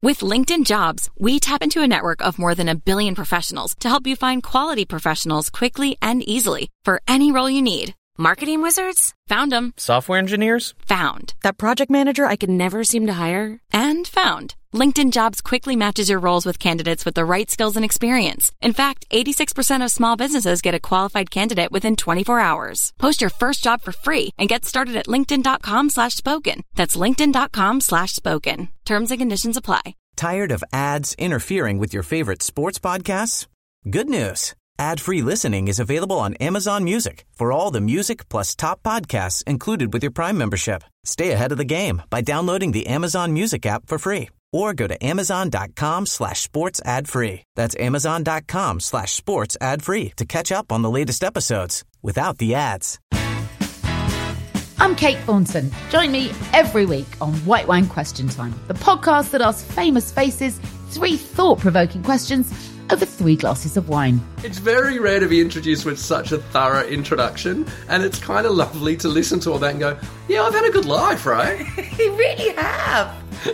With LinkedIn Jobs, we tap into a network of more than 1 billion professionals to help you find quality professionals quickly and easily for any role you need. Marketing wizards? Found them. Software engineers? Found. That project manager I could never seem to hire? And found. LinkedIn Jobs quickly matches your roles with candidates with the right skills and experience. In fact, 86% of small businesses get a qualified candidate within 24 hours. Post your first job for free and get started at linkedin.com/spoken. That's linkedin.com/spoken. Terms and conditions apply. Tired of ads interfering with your favorite sports podcasts? Good news. Ad-free listening is available on Amazon Music for all the music plus top podcasts included with your Prime membership. Stay ahead of the game by downloading the Amazon Music app for free or go to amazon.com/sports ad free. That's amazon.com/sports ad free to catch up on the latest episodes without the ads. I'm Kate Thornton. Join me every week on White Wine Question Time, the podcast that asks famous faces 3 thought-provoking questions over 3 glasses of wine. It's very rare to be introduced with such a thorough introduction, and it's kind of lovely to listen to all that and go, yeah, I've had a good life, right? You really have.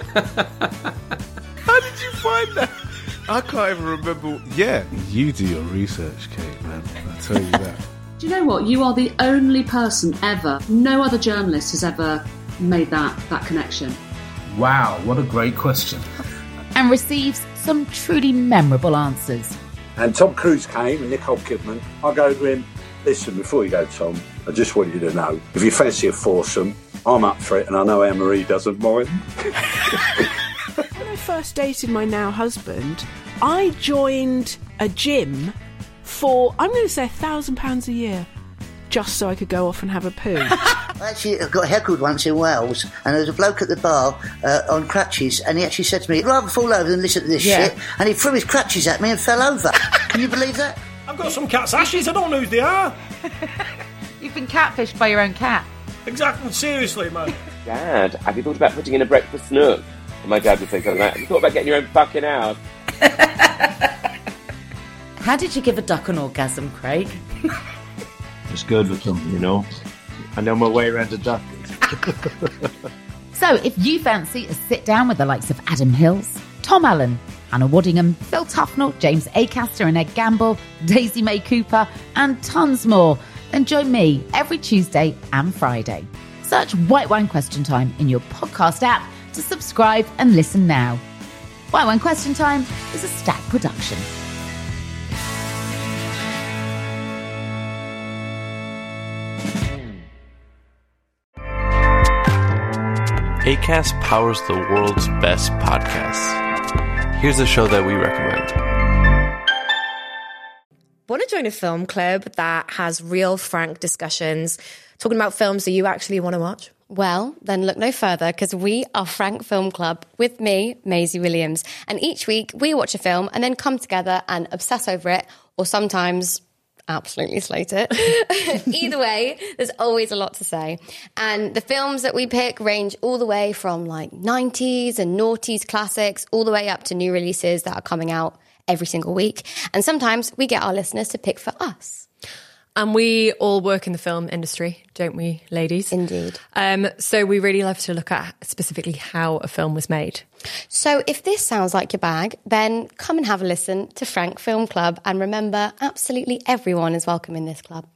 How did you find that? I can't even remember. Yeah, you do your research, Kate, man. I'll tell you that. Do you know what? You are the only person ever, no other journalist has ever made that connection. Wow, what a great question. And receives some truly memorable answers. And Tom Cruise came and Nicole Kidman. I go to him, listen, before you go, Tom, I just want you to know, if you fancy a foursome, I'm up for it and I know Anne-Marie doesn't mind. When I first dated my now husband, I joined a gym for, I'm going to say £1,000 a year, just so I could go off and have a poo. Actually, I got heckled once in Wales, and there was a bloke at the bar on crutches, and he actually said to me, I'd rather fall over than listen to this shit, and he threw his crutches at me and fell over. Can you believe that? I've got some cat's ashes, I don't know who they are. You've been catfished by your own cat. Exactly, seriously, man. Dad, have you thought about putting in a breakfast nook? And my dad would say something like, have you thought about getting your own fucking house? How did you give a duck an orgasm, Craig? It's good with them, you know. I know my way around a duck. So if you fancy a sit-down with the likes of Adam Hills, Tom Allen, Hannah Waddingham, Phil Tufnell, James Acaster and Ed Gamble, Daisy May Cooper, and tons more, then join me every Tuesday and Friday. Search White Wine Question Time in your podcast app to subscribe and listen now. White Wine Question Time is a Stack production. Acast powers the world's best podcasts. Here's a show that we recommend. Want to join a film club that has real, frank discussions, talking about films that you actually want to watch? Well, then look no further, because we are Frank Film Club with me, Maisie Williams. And each week we watch a film and then come together and obsess over it, or sometimes absolutely slate it. Either way, there's always a lot to say. And the films that we pick range all the way from like 90s and noughties classics, all the way up to new releases that are coming out every single week. And sometimes we get our listeners to pick for us. And we all work in the film industry, don't we, ladies? Indeed. So we really love to look at specifically how a film was made. So if this sounds like your bag, then come and have a listen to Frank Film Club. And remember, absolutely everyone is welcome in this club.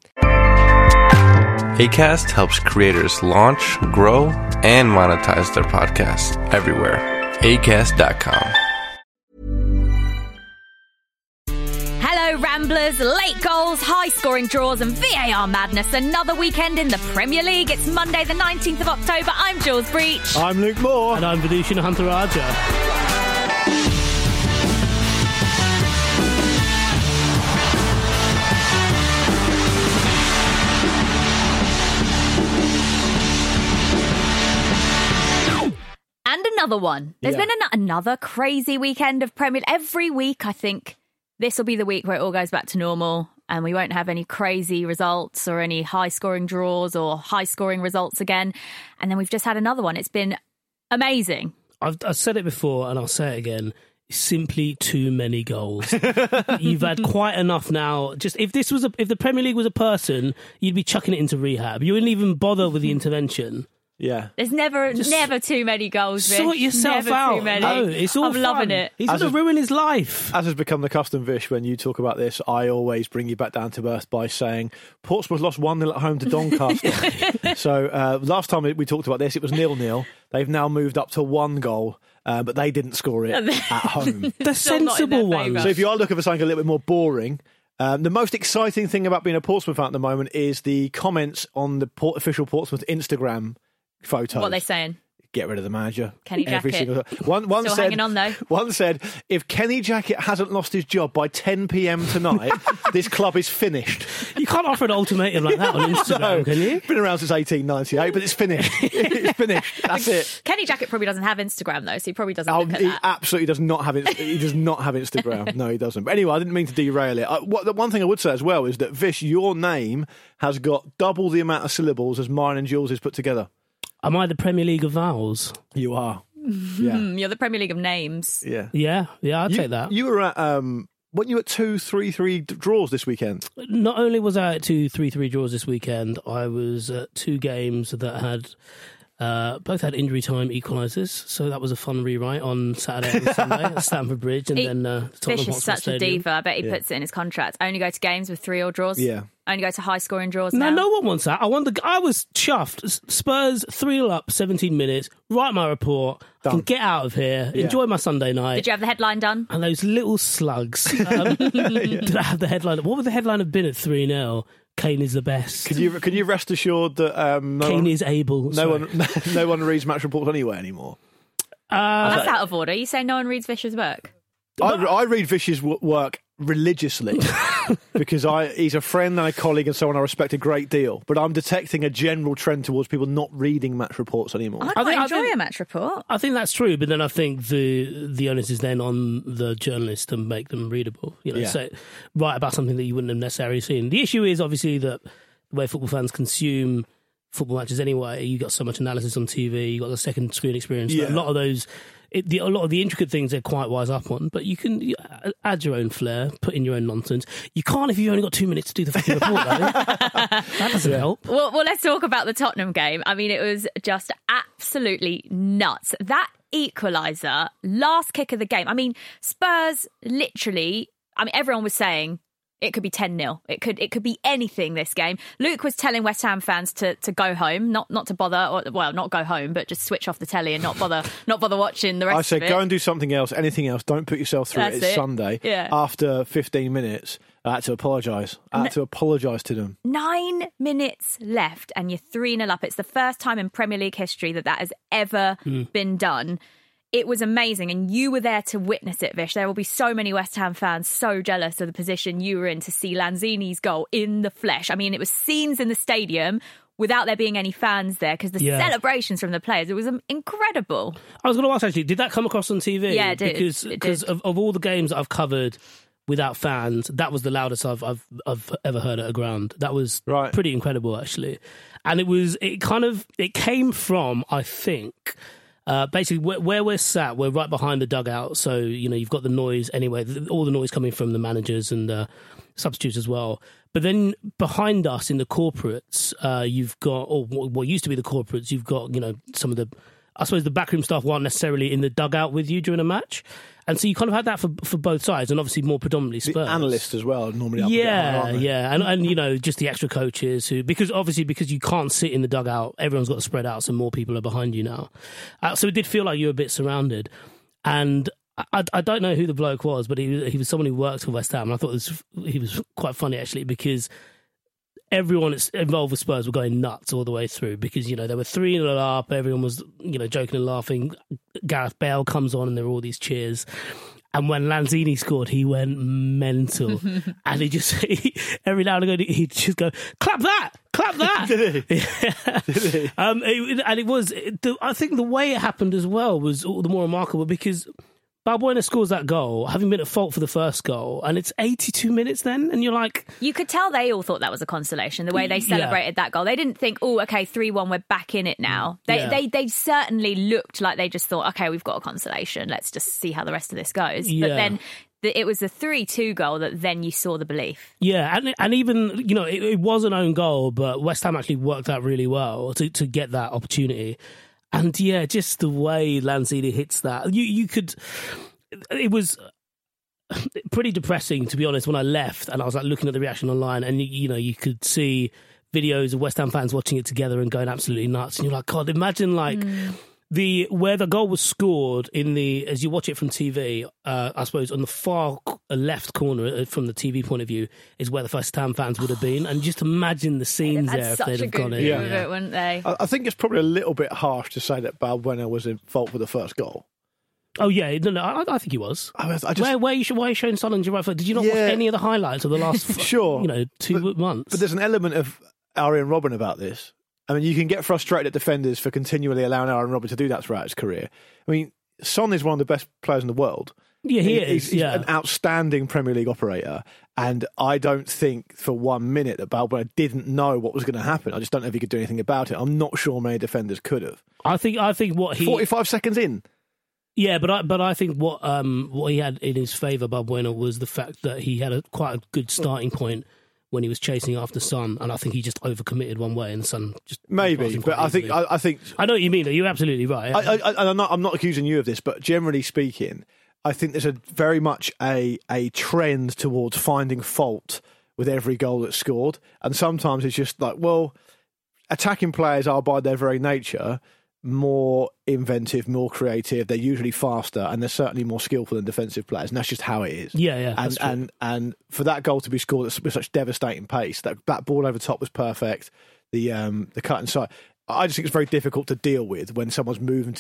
Acast helps creators launch, grow, and monetize their podcasts everywhere. Acast.com. Hello, Ramblers, late goals, high-scoring draws and VAR madness. Another weekend in the Premier League. It's Monday the 19th of October. I'm Jules Breach. I'm Luke Moore. And I'm Vidushan Huntaraja. And another one. There's been another crazy weekend of Premier League. Every week, I think this will be the week where it all goes back to normal and we won't have any crazy results or any high-scoring draws or high-scoring results again. And then we've just had another one. It's been amazing. I've said it before and I'll say it again. Simply too many goals. You've had quite enough now. Just if the Premier League was a person, you'd be chucking it into rehab. You wouldn't even bother with the intervention. Yeah. There's never too many goals, Vish. Sort yourself never out. Too many. No, it's all I'm fun. loving it. He's going to ruin his life. As has become the custom, Vish, when you talk about this, I always bring you back down to earth by saying Portsmouth lost 1-0 at home to Doncaster. So last time we talked about this, it was 0-0. They've now moved up to 1 goal. But they didn't score it at home. The sensible one. So if you are looking for something a little bit more boring, the most exciting thing about being a Portsmouth fan at the moment is the comments on the official Portsmouth Instagram photos. What are they saying? Get rid of the manager. Kenny Jackett. One Still said, hanging on, though. One said, if Kenny Jackett hasn't lost his job by 10 p.m. tonight, this club is finished. You can't offer an ultimatum like that on Instagram, can you? It's been around since 1898, but it's finished. It's finished. That's it. Kenny Jackett probably doesn't have Instagram, though, so he probably doesn't look at He that. absolutely does not have it. He does not have Instagram. No, he doesn't. But anyway, I didn't mean to derail it. The one thing I would say as well is that, Vish, your name has got double the amount of syllables as mine and Jules' put together. Am I the Premier League of vowels? You are. Yeah. You're the Premier League of names. Yeah. Yeah, I'll take that. You were at, weren't you at 2-3-3 draws this weekend? Not only was I at 2-3-3 draws this weekend, I was at 2 games that had both had injury time equalisers, so that was a fun rewrite on Saturday and Sunday at Stamford Bridge, and then Tottenham Fish is Hotspur such Stadium. a diva. I bet he puts it in his contract. Only go to games with 3-0 draws. Yeah. Only go to high-scoring draws No, now. no one wants that. I was chuffed. Spurs 3-0 up, 17 minutes. Write my report. I can get out of here. Yeah. Enjoy my Sunday night. Did you have the headline done? And those little slugs. Did I have the headline? What would the headline have been at 3-0? Kane is the best. Can you rest assured that Kane is able. No one reads match reports anywhere anymore? That's out of order. You say no one reads Vish's work? I read Vish's work religiously because he's a friend and a colleague and someone I respect a great deal. But I'm detecting a general trend towards people not reading match reports anymore. I quite enjoy a match report. I think that's true, but then I think the onus is then on the journalist to make them readable. So write about something that you wouldn't have necessarily seen. The issue is obviously that the way football fans consume football matches anyway, you got so much analysis on TV, you got the second screen experience. Yeah. A lot of those. A lot of the intricate things they're quite wise up on, but you can add your own flair, put in your own nonsense. You can't if you've only got 2 minutes to do the fucking report, though. That doesn't help. Well, let's talk about the Tottenham game. I mean, it was just absolutely nuts. That equaliser, last kick of the game. I mean, Spurs literally, everyone was saying it could be 10-0. It could be anything this game. Luke was telling West Ham fans to go home, not to bother, not go home, but just switch off the telly and not bother watching the rest I said, of it. go and do something else, anything else. Don't put yourself through it. It's Sunday. Yeah. After 15 minutes, I had to apologise. I had to apologise to them. 9 minutes left and you're 3-0 up. It's the first time in Premier League history that has ever been done. It was amazing, and you were there to witness it, Vish. There will be so many West Ham fans so jealous of the position you were in to see Lanzini's goal in the flesh. I mean, it was scenes in the stadium without there being any fans there, because the celebrations from the players, it was incredible. I was going to ask, actually, did that come across on TV? Yeah, it did. Because of all the games that I've covered without fans, that was the loudest I've ever heard at a ground. That was pretty incredible, actually. And it came from, I think... basically, where we're sat, we're right behind the dugout, so you've got the noise anyway, all the noise coming from the managers and substitutes as well. But then behind us in the corporates, you've got, or what used to be the corporates, you've got some of the, I suppose the backroom staff weren't necessarily in the dugout with you during a match, and so you kind of had that for both sides, and obviously more predominantly Spurs. The analysts as well, normally. And just the extra coaches who, because you can't sit in the dugout, everyone's got to spread out, so more people are behind you now. So it did feel like you were a bit surrounded, and I don't know who the bloke was, but he was someone who worked for West Ham, and I thought he was quite funny actually, because everyone involved with Spurs were going nuts all the way through, because, they were 3-0 up, everyone was, joking and laughing. Gareth Bale comes on and there were all these cheers. And when Lanzini scored, he went mental. And every now and again, he'd just go, clap that! Clap that! Did he? Yeah. Did he? I think the way it happened as well was all the more remarkable, because Balbuena scores that goal, having been at fault for the first goal, and it's 82 minutes then, and you're like... You could tell they all thought that was a consolation, the way they celebrated that goal. They didn't think, 3-1, we're back in it now. They certainly looked like they just thought, okay, we've got a consolation, let's just see how the rest of this goes. Yeah. But then it was the 3-2 goal that then you saw the belief. Yeah, and even, you know, it was an own goal, but West Ham actually worked out really well to get that opportunity. And yeah, just the way Lanzini hits that, you could. It was pretty depressing, to be honest, when I left and I was like looking at the reaction online, and you know, you could see videos of West Ham fans watching it together and going absolutely nuts. And you're like, God, imagine like where the goal was scored as you watch it from TV, I suppose on the far left corner from the TV point of view is where the West Ham fans would have been. And just imagine the scenes there if they'd have gone in. It, wouldn't they? I think it's probably a little bit harsh to say that Balbuena was in fault for the first goal. Oh yeah, no, I think he was. Why are you showing Son on your right foot? Did you not watch any of the highlights of the last 2 months? But there's an element of Arjen Robben about this. I mean, you can get frustrated at defenders for continually allowing Arjen Robben to do that throughout his career. I mean, Son is one of the best players in the world. Yeah, he is. He's an outstanding Premier League operator, and I don't think for 1 minute that Balbuena didn't know what was going to happen. I just don't know if he could do anything about it. I'm not sure many defenders could have. I think what he 45 seconds in. Yeah, but I think what he had in his favour, Balbuena, was the fact that he had quite a good starting point when he was chasing after Son, and I think he just overcommitted one way, and Son just maybe. But I think I know what you mean. You're absolutely right. I'm not accusing you of this, but generally speaking, I think there's very much a trend towards finding fault with every goal that's scored, and sometimes it's just like, well, attacking players are by their very nature more inventive, more creative. They're usually faster, and they're certainly more skillful than defensive players, and that's just how it is. Yeah. And for that goal to be scored with such devastating pace, that ball over top was perfect. The cut inside, I just think it's very difficult to deal with when someone's moving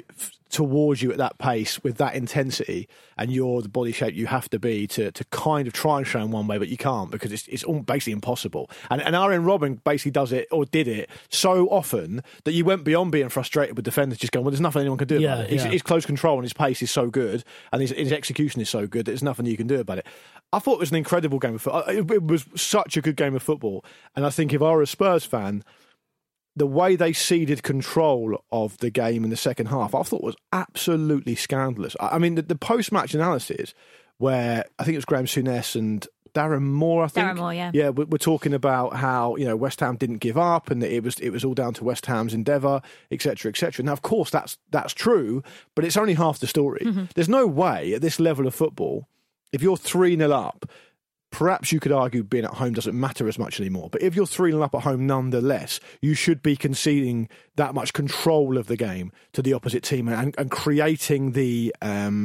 towards you at that pace with that intensity, and you're the body shape you have to be to kind of try and show them one way, but you can't because it's basically impossible. And Arjen Robben basically does it, or did it, so often that you went beyond being frustrated with defenders just going, well, there's nothing anyone can do about it. His close control and his pace is so good, and his execution is so good that there's nothing you can do about it. I thought it was an incredible game of football. It was such a good game of football, and I think if I were a Spurs fan, the way they ceded control of the game in the second half, I thought was absolutely scandalous. I mean, the post-match analysis, where I think it was Graham Souness and Darren Moore, yeah. We're talking about how, you know, West Ham didn't give up, and it was all down to West Ham's endeavour, etc., etc. Now, of course, that's true, but it's only half the story. Mm-hmm. There's no way at this level of football, if you're 3-0 up, perhaps you could argue being at home doesn't matter as much anymore. But if you're 3-0 up at home nonetheless, you should be conceding that much control of the game to the opposite team and creating the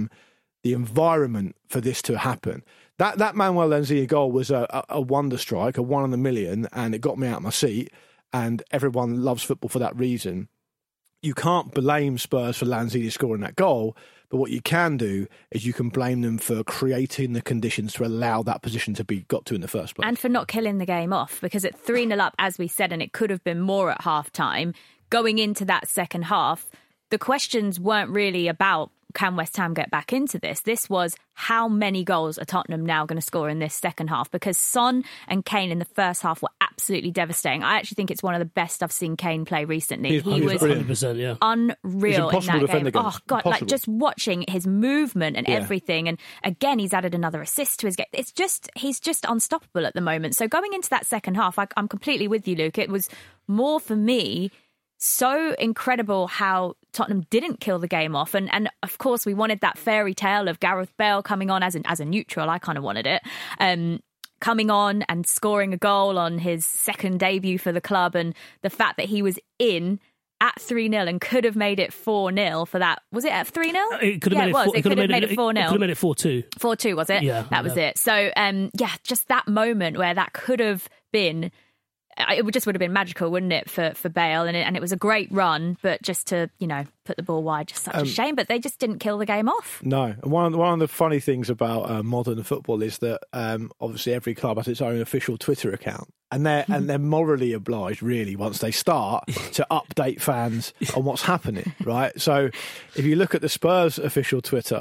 environment for this to happen. That Manuel Lanzini goal was a wonder strike, a 1 in a million, and it got me out of my seat, and everyone loves football for that reason. You can't blame Spurs for Lanzini scoring that goal, but what you can do is you can blame them for creating the conditions to allow that position to be got to in the first place. And for not killing the game off, because at 3-0 up, as we said, and it could have been more at half-time, going into that second half, the questions weren't really about can West Ham get back into this? This was how many goals are Tottenham now going to score in this second half? Because Son and Kane in the first half were absolutely devastating. I actually think it's one of the best I've seen Kane play recently. He was 100%, unreal in that game. Oh, God, impossible. like just watching his movement and everything. And again, he's added another assist to his game. He's just unstoppable at the moment. So going into that second half, I'm completely with you, Luke. It was more for me so incredible how Tottenham didn't kill the game off. And of course, we wanted that fairy tale of Gareth Bale coming on as a neutral. I kind of wanted it. Coming on and scoring a goal on his second debut for the club. And the fact that he was in at 3-0 and could have made it 4-0 for that. Was it at 3-0? It could have made it 4-0. It could have made it 4-0. It could have made it 4-2. 4-2, was it? Yeah. That was it. So, just that moment where that could have been... It just would have been magical, wouldn't it, for Bale? And it was a great run, but just to, put the ball wide, just such a shame. But they just didn't kill the game off. No. And one of the funny things about modern football is that obviously every club has its own official Twitter account. And they're morally obliged, really, once they start, to update fans on what's happening, right? So if you look at the Spurs official Twitter,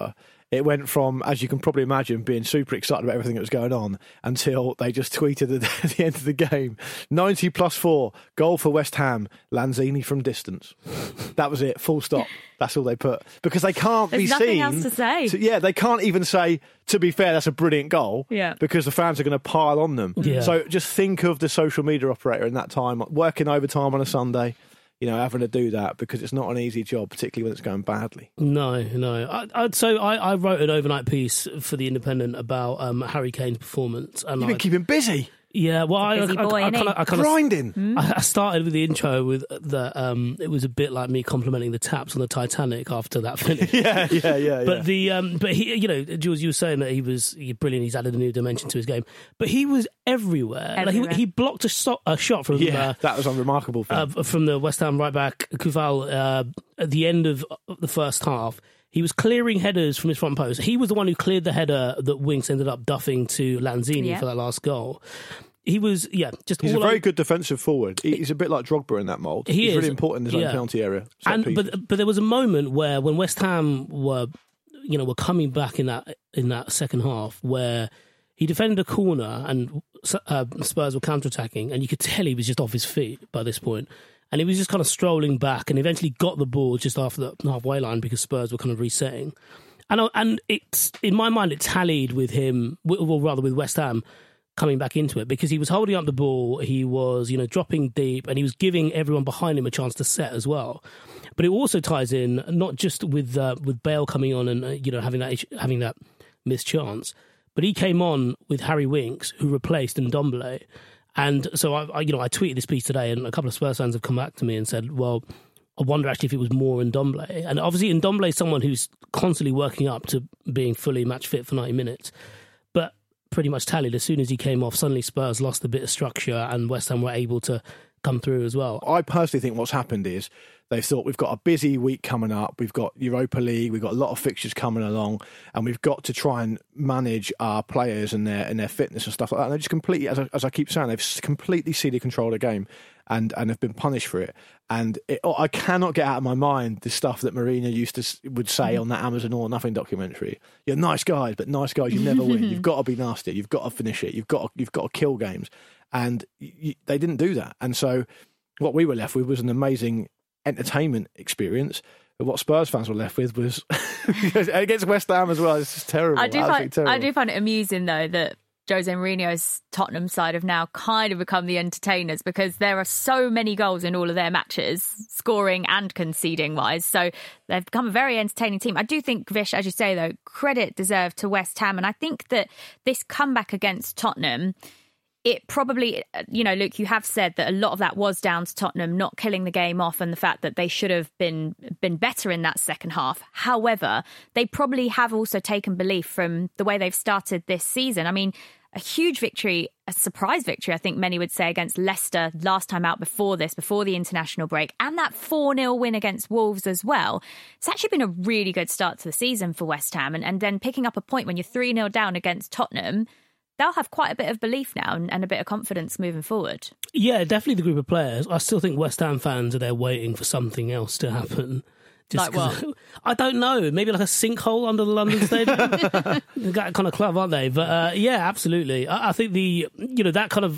It went from, as you can probably imagine, being super excited about everything that was going on until they just tweeted at the end of the game, 90+4, goal for West Ham, Lanzini from distance. That was it, full stop. That's all they put. Because they can't There's be nothing seen. else to say. They can't even say, to be fair, that's a brilliant goal. Yeah. Because the fans are going to pile on them. Yeah. So just think of the social media operator in that time, working overtime on a Sunday, having to do that, because it's not an easy job, particularly when it's going badly. No. I wrote an overnight piece for The Independent about Harry Kane's performance. And You've been keeping busy. Yeah, well, I grinding. I started with the intro with the. It was a bit like me complimenting the taps on the Titanic after that finish. yeah. But but he, Jules, you were saying that he was brilliant. He's added a new dimension to his game, but he was everywhere. Like he blocked a shot from. That was unremarkable. From the West Ham right back Koval at the end of the first half. He was clearing headers from his front post. He was the one who cleared the header that Winks ended up duffing to Lanzini for that last goal. He was, just he's a very good defensive forward. He's a bit like Drogba in that mould. He's really important in his own penalty area. But there was a moment where when West Ham were coming back in that second half, where he defended a corner and Spurs were counter-attacking, and you could tell he was just off his feet by this point. And he was just kind of strolling back and eventually got the ball just after the halfway line because Spurs were kind of resetting. And it's, in my mind, it tallied with him, or rather with West Ham coming back into it, because he was holding up the ball, he was, dropping deep, and he was giving everyone behind him a chance to set as well. But it also ties in not just with Bale coming on and having that missed chance, but he came on with Harry Winks, who replaced Ndombele. And so I tweeted this piece today, and a couple of Spurs fans have come back to me and said, well, I wonder actually if it was more Ndombele. And obviously Ndombele is someone who's constantly working up to being fully match fit for 90 minutes. But pretty much tallied, as soon as he came off, suddenly Spurs lost a bit of structure and West Ham were able to come through as well. I personally think what's happened is they've thought, we've got a busy week coming up, we've got Europa League, we've got a lot of fixtures coming along, and we've got to try and manage our players and their fitness and stuff like that. And they just completely, as I keep saying, they've completely ceded control of the game and have been punished for it. And I cannot get out of my mind the stuff that Mourinho would say on that Amazon All or Nothing documentary. You're nice guys, but nice guys, you never win. You've got to be nasty. You've got to finish it. You've got to kill games. And they didn't do that. And so what we were left with was an amazing entertainment experience. But what Spurs fans were left with was against West Ham as well. It's just terrible. I do find it amusing though that Jose Mourinho's Tottenham side have now kind of become the entertainers, because there are so many goals in all of their matches, scoring and conceding wise. So they've become a very entertaining team. I do think, Vish, as you say though, credit deserved to West Ham. And I think that this comeback against Tottenham, it probably, Luke, you have said that a lot of that was down to Tottenham not killing the game off and the fact that they should have been better in that second half. However, they probably have also taken belief from the way they've started this season. I mean, a huge victory, a surprise victory, I think many would say, against Leicester last time out before the international break, and that 4-0 win against Wolves as well. It's actually been a really good start to the season for West Ham. And then picking up a point when you're 3-0 down against Tottenham, they'll have quite a bit of belief now and a bit of confidence moving forward. Yeah, definitely the group of players. I still think West Ham fans are there waiting for something else to happen. Like what? I don't know. Maybe like a sinkhole under the London Stadium. That kind of club, aren't they? But yeah, absolutely. I think that kind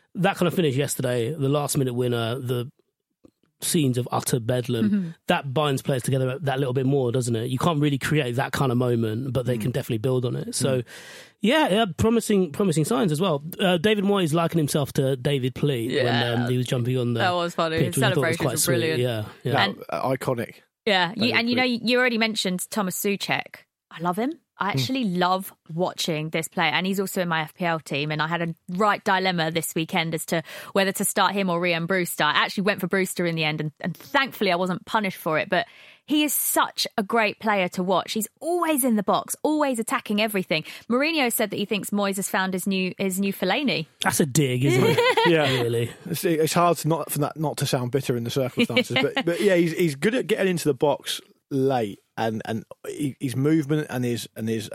of finish yesterday, the last minute winner, the scenes of utter bedlam, that binds players together that little bit more, doesn't it? You can't really create that kind of moment, but they can definitely build on it. So yeah, promising signs as well. David Moyes likened himself to David Pleat when he was jumping on the that was funny. pitch, His celebrations were brilliant. Yeah. Iconic. Yeah, you already mentioned Thomas Souček. I love him. I actually love watching this player, and he's also in my FPL team, and I had a right dilemma this weekend as to whether to start him or Rhian Brewster. I actually went for Brewster in the end, and thankfully I wasn't punished for it, but he is such a great player to watch. He's always in the box, always attacking everything. Mourinho said that he thinks Moyes has found his new Fellaini. That's a dig, isn't it? Yeah, really. It's hard for that not to sound bitter in the circumstances, but yeah, he's good at getting into the box late, and his movement and his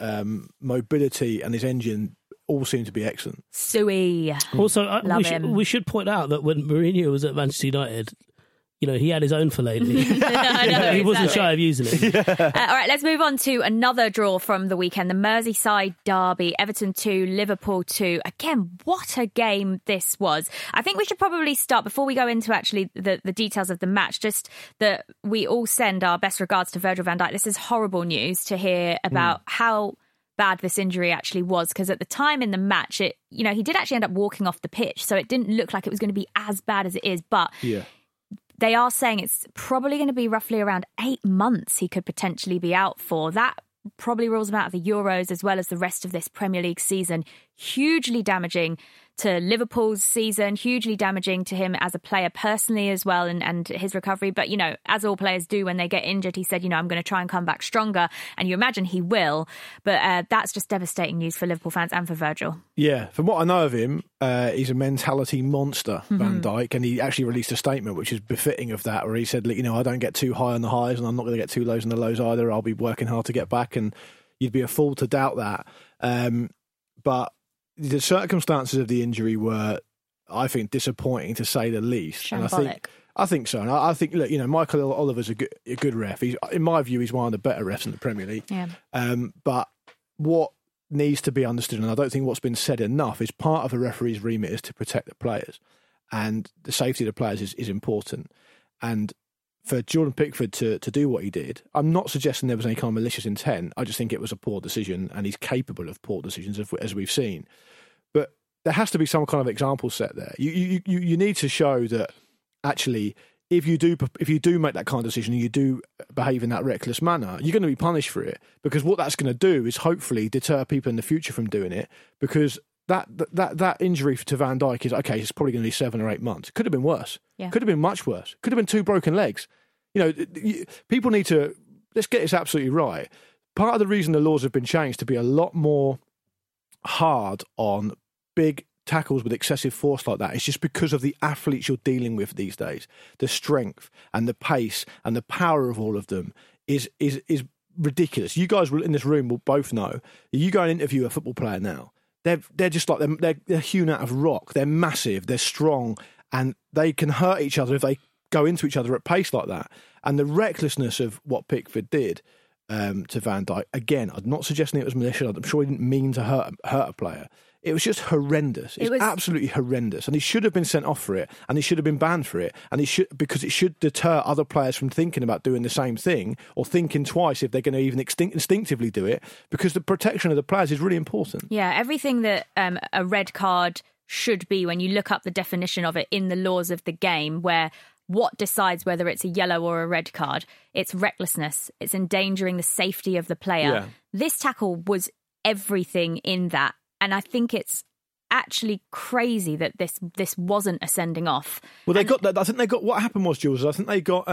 mobility and his engine all seem to be excellent. Suey. Also, we should point out that when Mourinho was at Manchester United, he had his own for lately. I know, He wasn't exactly. shy of using it. All right, let's move on to another draw from the weekend, the Merseyside derby, Everton 2, Liverpool 2. Again, what a game this was. I think we should probably start, before we go into actually the details of the match, just that we all send our best regards to Virgil van Dijk. This is horrible news to hear about how bad this injury actually was, because at the time in the match, he did actually end up walking off the pitch, so it didn't look like it was going to be as bad as it is, but... Yeah. They are saying it's probably going to be roughly around 8 months he could potentially be out for. That probably rules him out of the Euros as well as the rest of this Premier League season. Hugely damaging to Liverpool's season, hugely damaging to him as a player personally as well, and his recovery. But, as all players do when they get injured, he said, I'm going to try and come back stronger. And you imagine he will. But that's just devastating news for Liverpool fans and for Virgil. Yeah, from what I know of him, he's a mentality monster, Van Dijk, and he actually released a statement which is befitting of that, where he said, I don't get too high on the highs and I'm not going to get too low on the lows either. I'll be working hard to get back, and you'd be a fool to doubt that. But the circumstances of the injury were, I think, disappointing to say the least. Shambolic. And I think so. And I think, look, Michael Oliver's a good ref. In my view, he's one of the better refs in the Premier League. Yeah. But what needs to be understood, and I don't think what's been said enough, is part of a referee's remit is to protect the players. And the safety of the players is important. And for Jordan Pickford to do what he did, I'm not suggesting there was any kind of malicious intent. I just think it was a poor decision, and he's capable of poor decisions, as we've seen. But there has to be some kind of example set there. You need to show that actually, if you do make that kind of decision and you do behave in that reckless manner, you're going to be punished for it, because what that's going to do is hopefully deter people in the future from doing it, because that injury to Van Dijk is, okay, it's probably going to be 7 or 8 months. Could have been worse. Yeah. Could have been much worse. Could have been 2 broken legs. People need to, let's get this absolutely right. Part of the reason the laws have been changed to be a lot more hard on big tackles with excessive force like that is just because of the athletes you're dealing with these days. The strength and the pace and the power of all of them is ridiculous. You guys in this room will both know. You go and interview a football player now, they're just like they're hewn out of rock. They're massive, they're strong, and they can hurt each other if they go into each other at pace like that. And the recklessness of what Pickford did to Van Dijk, again, I'm not suggesting it was malicious. I'm sure he didn't mean to hurt a player. It was just horrendous. It was absolutely horrendous, and he should have been sent off for it, and he should have been banned for it, and because it should deter other players from thinking about doing the same thing or thinking twice if they're going to even instinctively do it, because the protection of the players is really important. Yeah, everything that a red card should be, when you look up the definition of it in the laws of the game, where what decides whether it's a yellow or a red card, it's recklessness. It's endangering the safety of the player. Yeah. This tackle was everything in that. And I think it's actually crazy that this wasn't a sending off. Well, they got that. I think they got. What happened was, Jules, I think they got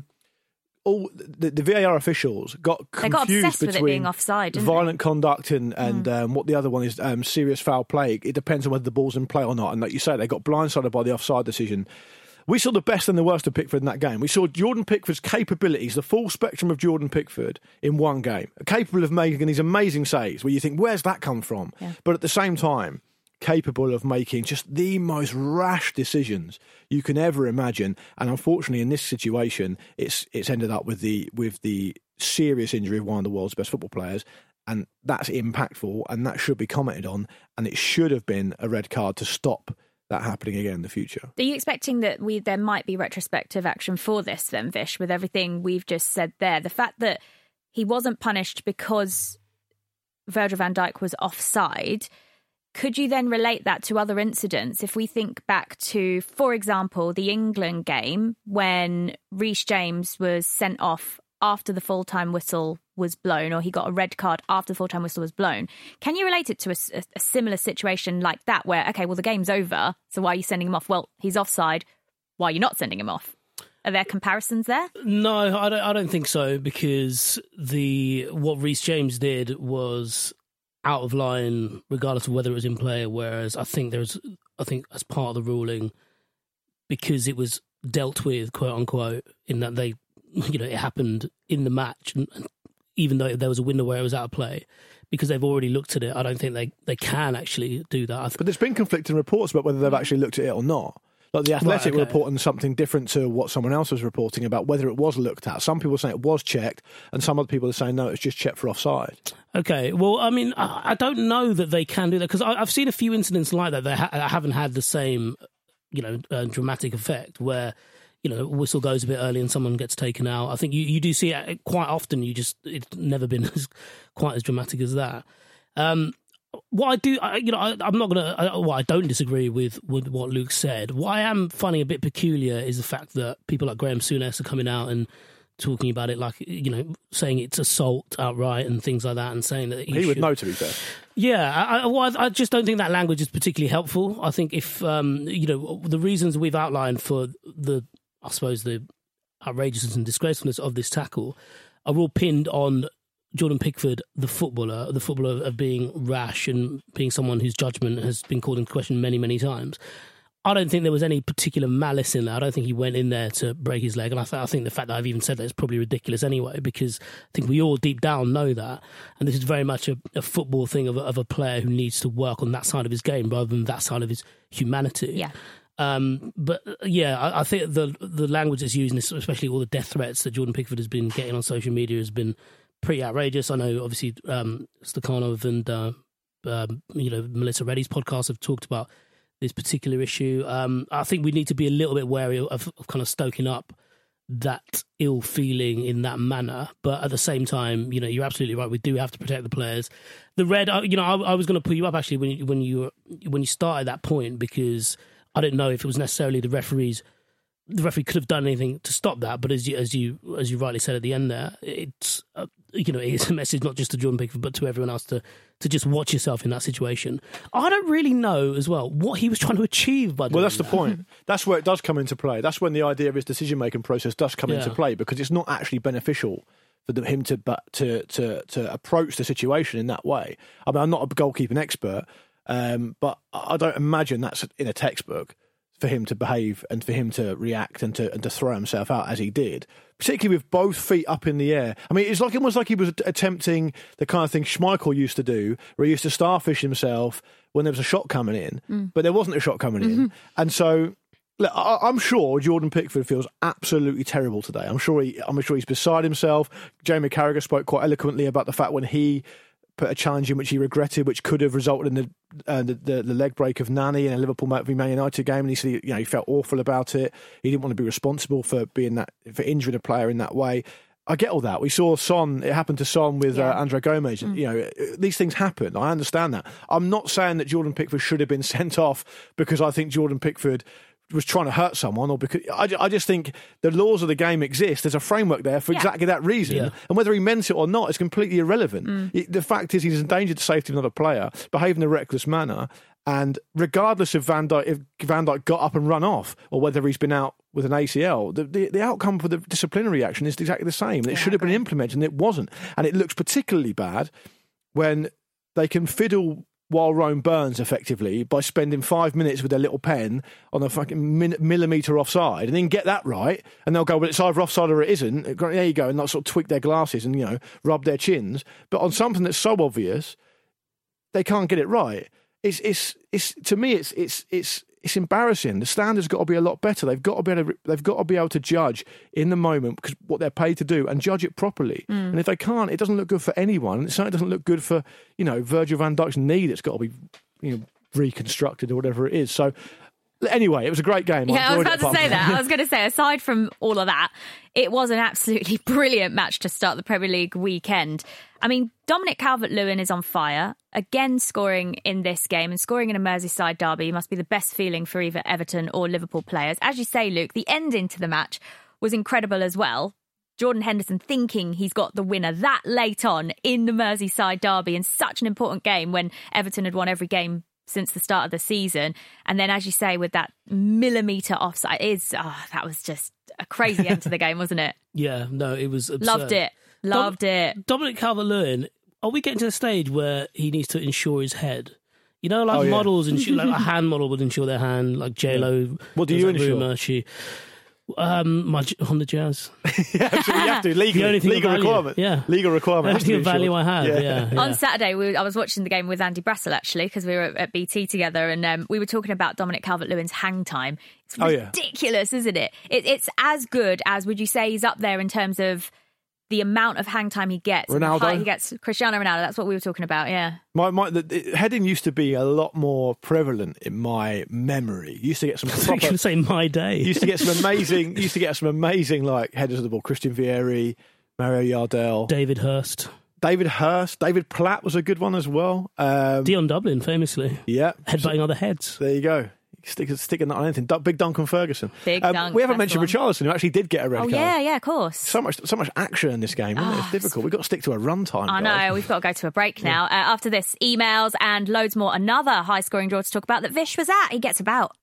all the VAR officials got confused, they got obsessed with it being offside, didn't violent conduct and what the other one is, serious foul play. It depends on whether the ball's in play or not. And like you say, they got blindsided by the offside decision. We saw the best and the worst of Pickford in that game. We saw Jordan Pickford's capabilities, the full spectrum of Jordan Pickford in one game, capable of making these amazing saves where you think, where's that come from? Yeah. But at the same time, capable of making just the most rash decisions you can ever imagine. And unfortunately, in this situation, it's ended up with the serious injury of one of the world's best football players. And that's impactful, and that should be commented on. And it should have been a red card to stop that happening again in the future. Are you expecting that there might be retrospective action for this then, Vish, with everything we've just said there? The fact that he wasn't punished because Virgil van Dijk was offside, could you then relate that to other incidents? If we think back to, for example, the England game when Reece James was sent off after the full-time whistle was blown, or he got a red card after the full-time whistle was blown. Can you relate it to a similar situation like that where, okay, well, the game's over, so why are you sending him off? Well, he's offside. Why are you not sending him off? Are there comparisons there? No, I don't think so, because what Reece James did was out of line regardless of whether it was in play, whereas I think as part of the ruling, because it was dealt with, quote unquote, in that it happened in the match, and even though there was a window where it was out of play, because they've already looked at it, I don't think they can actually do that. But there's been conflicting reports about whether they've actually looked at it or not. Like the Athletic Right, okay. were reporting something different to what someone else was reporting about whether it was looked at. Some people are saying it was checked, and some other people are saying no, it's just checked for offside. Okay, well, I mean, I don't know that they can do that because I've seen a few incidents like that that haven't had the same, dramatic effect where, whistle goes a bit early and someone gets taken out. I think you do see it quite often. It's never been quite as dramatic as that. What I do, I'm not going to. Well, I don't disagree with what Luke said. What I am finding a bit peculiar is the fact that people like Graham Souness are coming out and talking about it like, saying it's assault outright and things like that, and saying that he would know, to be fair. Yeah, I just don't think that language is particularly helpful. I think if the reasons we've outlined for the outrageousness and disgracefulness of this tackle are all pinned on Jordan Pickford, the footballer of being rash and being someone whose judgment has been called into question many, many times. I don't think there was any particular malice in that. I don't think he went in there to break his leg. And I think the fact that I've even said that is probably ridiculous anyway, because I think we all deep down know that. And this is very much a football thing of a player who needs to work on that side of his game rather than that side of his humanity. Yeah. I think the language that's used, especially all the death threats that Jordan Pickford has been getting on social media, has been pretty outrageous. I know, obviously, Stakhanov and Melissa Reddy's podcast have talked about this particular issue. I think we need to be a little bit wary of kind of stoking up that ill feeling in that manner. But at the same time, you're absolutely right. We do have to protect the players. The red, I was going to pull you up actually when you started that point, because I didn't know if it was necessarily the referee could have done anything to stop that, but as you rightly said at the end there, it's it's a message not just to Jordan Pickford but to everyone else to just watch yourself in that situation. I don't really know as well what he was trying to achieve by doing that's the point. That's where it does come into play. That's when the idea of his decision making process does come into play, because it's not actually beneficial for him to approach the situation in that way. I mean, I'm not a goalkeeping expert, but I don't imagine that's in a textbook for him to behave and for him to react and to throw himself out as he did, particularly with both feet up in the air. I mean, it's almost like he was attempting the kind of thing Schmeichel used to do, where he used to starfish himself when there was a shot coming in, but there wasn't a shot coming in. And so, look, I'm sure Jordan Pickford feels absolutely terrible today. I'm sure he's beside himself. Jamie Carragher spoke quite eloquently about the fact when he put a challenge in which he regretted, which could have resulted in the leg break of Nani in a Liverpool v Man United game, and he said he felt awful about it. He didn't want to be responsible for for injuring a player in that way. I get all that. We saw Son. It happened to Son with Andre Gomez. These things happen. I understand that. I'm not saying that Jordan Pickford should have been sent off because I think Jordan Pickford was trying to hurt someone, or because I just think the laws of the game exist. There's a framework there for exactly that reason, and whether he meant it or not is completely irrelevant. The fact is, he's endangered the safety of another player, behaving in a reckless manner, and regardless of if Van Dijk got up and run off, or whether he's been out with an ACL, the outcome for the disciplinary action is exactly the same. It should have been implemented, and it wasn't. And it looks particularly bad when they can fiddle while Rome burns, effectively, by spending 5 minutes with their little pen on a fucking millimetre offside, and then get that right, and they'll go, well, it's either offside or it isn't. There you go, and they'll sort of tweak their glasses and, rub their chins. But on something that's so obvious, they can't get it right. It's to me, it's embarrassing. The standard's got to be a lot better. They've got to be able to judge in the moment, because what they're paid to do, and judge it properly. And if they can't, it doesn't look good for anyone. And it certainly doesn't look good for Virgil van Dijk's knee that's got to be reconstructed or whatever it is. So anyway, it was a great game. I was about to say that. I was going to say, aside from all of that, it was an absolutely brilliant match to start the Premier League weekend. I mean, Dominic Calvert-Lewin is on fire, again scoring in this game, and scoring in a Merseyside derby must be the best feeling for either Everton or Liverpool players. As you say, Luke, the ending to the match was incredible as well. Jordan Henderson thinking he's got the winner that late on in the Merseyside derby in such an important game when Everton had won every game since the start of the season. And then, as you say, with that millimetre offside, that was just a crazy end to the game, wasn't it? Yeah, no, it was absurd. Loved it. Dominic Calvert-Lewin, are we getting to the stage where he needs to insure his head? Models insure, like a hand model would insure their hand, like J-Lo. What do you insure? On the Jazz. Yeah, so you have to legally. Legal requirement. Yeah. Legal requirement. Everything of value I have. Yeah. On Saturday, I was watching the game with Andy Brassel, actually, because we were at BT together, and we were talking about Dominic Calvert-Lewin's hang time. It's ridiculous, isn't it? It's as good as, would you say, he's up there in terms of the amount of hang time he gets, Ronaldo, the height he gets. Cristiano Ronaldo. That's what we were talking about. Yeah. Heading used to be a lot more prevalent in my memory. You used to get some. I was going to say my day. Used to get some amazing like headers of the ball. Christian Vieri, Mario Yardell, David Hurst, David Platt was a good one as well. Dion Dublin, famously. Yeah, headbutting other heads. There you go. Sticking that on anything. Big Duncan Ferguson. We haven't mentioned Richarlison, who actually did get a red card. Yeah, of course. So much action in this game, isn't it? It's difficult. We've got to stick to a run time. I know. We've got to go to a break now. After this, emails and loads more. Another high-scoring draw to talk about that Vish was at. He gets about.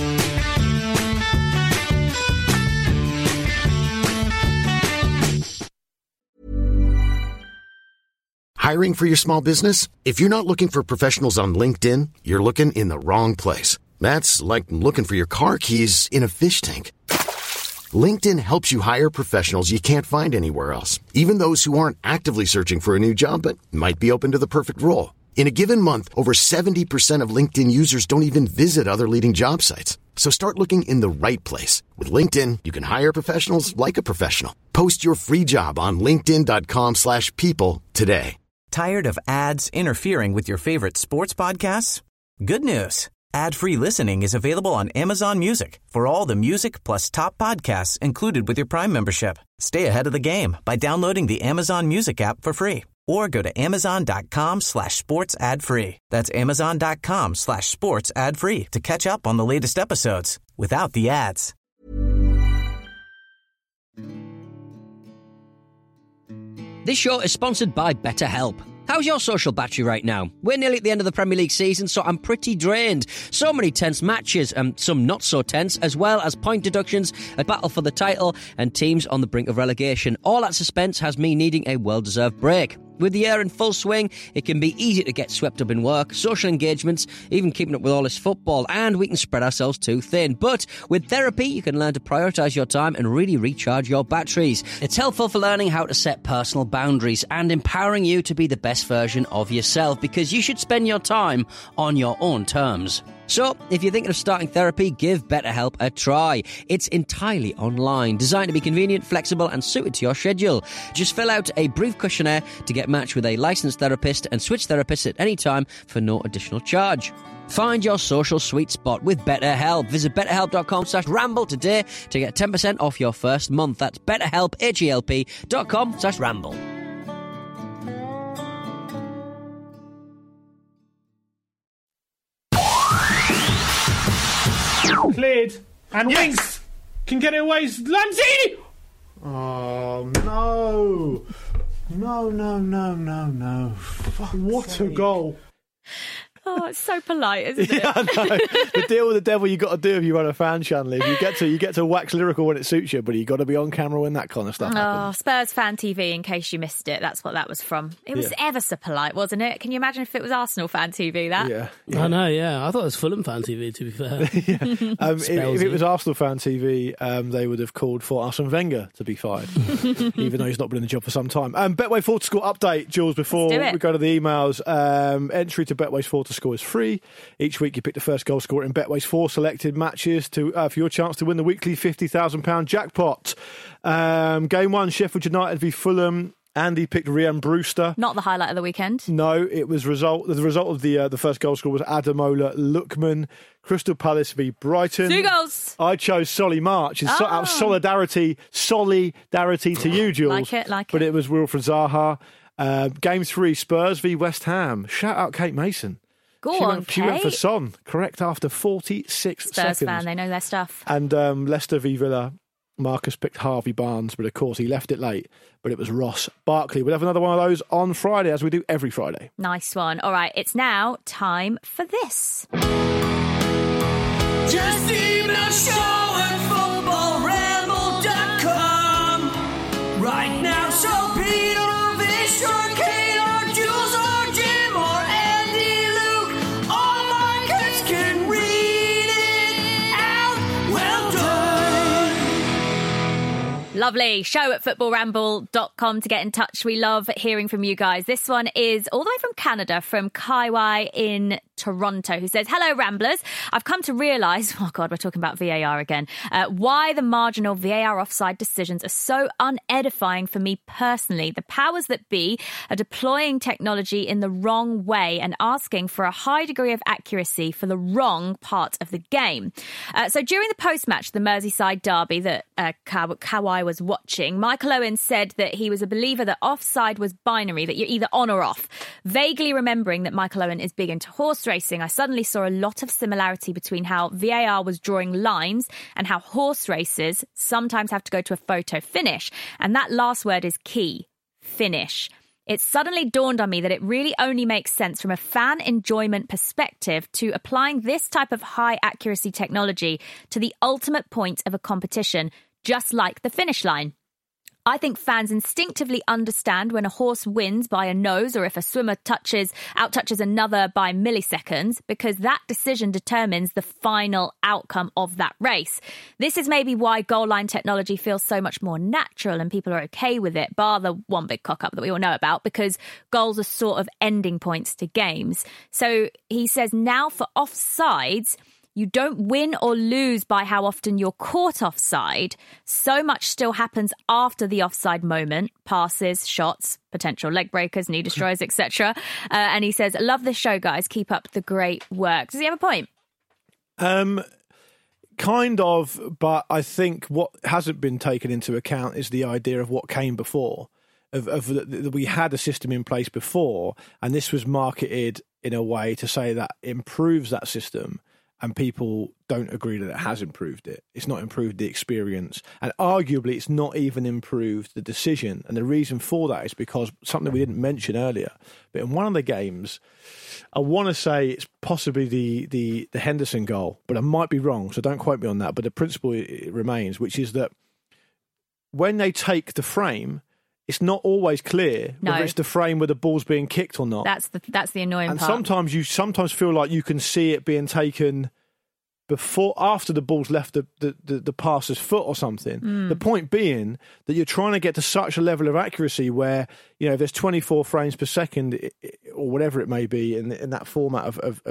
Hiring for your small business? If you're not looking for professionals on LinkedIn, you're looking in the wrong place. That's like looking for your car keys in a fish tank. LinkedIn helps you hire professionals you can't find anywhere else, even those who aren't actively searching for a new job but might be open to the perfect role. In a given month, over 70% of LinkedIn users don't even visit other leading job sites. So start looking in the right place. With LinkedIn, you can hire professionals like a professional. Post your free job on linkedin.com/people today. Tired of ads interfering with your favorite sports podcasts? Good news. Ad-free listening is available on Amazon Music for all the music plus top podcasts included with your Prime membership. Stay ahead of the game by downloading the Amazon Music app for free or go to amazon.com/sports ad free. That's amazon.com/sports ad free to catch up on the latest episodes without the ads. This show is sponsored by BetterHelp. How's your social battery right now? We're nearly at the end of the Premier League season, so I'm pretty drained. So many tense matches, and some not so tense, as well as point deductions, a battle for the title, and teams on the brink of relegation. All that suspense has me needing a well-deserved break. With the year in full swing, it can be easy to get swept up in work, social engagements, even keeping up with all this football, and we can spread ourselves too thin. But with therapy, you can learn to prioritise your time and really recharge your batteries. It's helpful for learning how to set personal boundaries and empowering you to be the best version of yourself, because you should spend your time on your own terms. So, if you're thinking of starting therapy, give BetterHelp a try. It's entirely online, designed to be convenient, flexible, and suited to your schedule. Just fill out a brief questionnaire to get matched with a licensed therapist and switch therapists at any time for no additional charge. Find your social sweet spot with BetterHelp. Visit betterhelp.com/ramble today to get 10% off your first month. That's betterhelp, HELP.com/ramble. Cleared and Winks can get it away. Lanzini! Oh no! No! What a goal! Oh, it's so polite, isn't it? Yeah, I know. The deal with the devil you got to do if you run a fan channel is you get to wax lyrical when it suits you, but you got to be on camera when that kind of stuff happens. Spurs Fan TV, in case you missed it, that's what that was from. It was ever so polite, wasn't it? Can you imagine if it was Arsenal Fan TV, that? Yeah. I know, yeah. I thought it was Fulham Fan TV, to be fair. If it was Arsenal Fan TV, they would have called for Arsene Wenger to be fired, even though he's not been in the job for some time. Betway 4 to Score update, Jules, before we go to the emails. Entry to Betway's 4 to Score is free. Each week you pick the first goal scorer in Betway's 4 selected matches for your chance to win the weekly £50,000 jackpot. Game 1, Sheffield United v Fulham. Andy picked Rhian Brewster. Not the highlight of the weekend. No, it was the result of the first goal scorer was Ademola Lookman. Crystal Palace v Brighton. 2 goals. I chose Solly March. It's out of solidarity to you, Jules. Like it. But it was Wilfred Zaha. Game 3, Spurs v West Ham. Shout out Kate Mason. She went for Son, correct after 46 Spurs seconds. fan, they know their stuff. And Leicester v Villa, Marcus picked Harvey Barnes, but of course he left it late. But it was Ross Barkley. We'll have another one of those on Friday, as we do every Friday. Nice one. All right, it's now time for this. Just email show at footballramble.com right now, so Peter, Vish, or Kate, or Jules, or Jim, or Andy, Luke, all markets can read it out. Well done. Lovely. Show at footballramble.com to get in touch. We love hearing from you guys. This one is all the way from Canada, from Kaiwai in Toronto, who says, hello, Ramblers. I've come to realise, oh God, we're talking about VAR again, why the marginal VAR offside decisions are so unedifying for me personally. The powers that be are deploying technology in the wrong way and asking for a high degree of accuracy for the wrong part of the game. So during the post-match, the Merseyside derby that Kawhi was watching, Michael Owen said that he was a believer that offside was binary, that you're either on or off. Vaguely remembering that Michael Owen is big into horse racing, I suddenly saw a lot of similarity between how VAR was drawing lines and how horse races sometimes have to go to a photo finish. And that last word is key, finish. It suddenly dawned on me that it really only makes sense from a fan enjoyment perspective to applying this type of high accuracy technology to the ultimate point of a competition, just like the finish line. I think fans instinctively understand when a horse wins by a nose or if a swimmer out-touches another by milliseconds, because that decision determines the final outcome of that race. This is maybe why goal line technology feels so much more natural and people are okay with it, bar the one big cock-up that we all know about, because goals are sort of ending points to games. So he says now for offsides, you don't win or lose by how often you're caught offside. So much still happens after the offside moment. Passes, shots, potential leg breakers, knee destroyers, etc. And he says, love this show, guys. Keep up the great work. Does he have a point? Kind of, but I think what hasn't been taken into account is the idea of what came before. We had a system in place before, and this was marketed in a way to say that improves that system. And people don't agree that it has improved it. It's not improved the experience. And arguably, it's not even improved the decision. And the reason for that is because something we didn't mention earlier. But in one of the games, I want to say it's possibly the Henderson goal, but I might be wrong, so don't quote me on that. But the principle remains, which is that when they take the frame, it's not always clear whether it's the frame where the ball's being kicked or not. That's the annoying part. And sometimes feel like you can see it being taken after the ball's left the passer's foot or something. The point being that you're trying to get to such a level of accuracy where, if there's 24 frames per second or whatever it may be in that format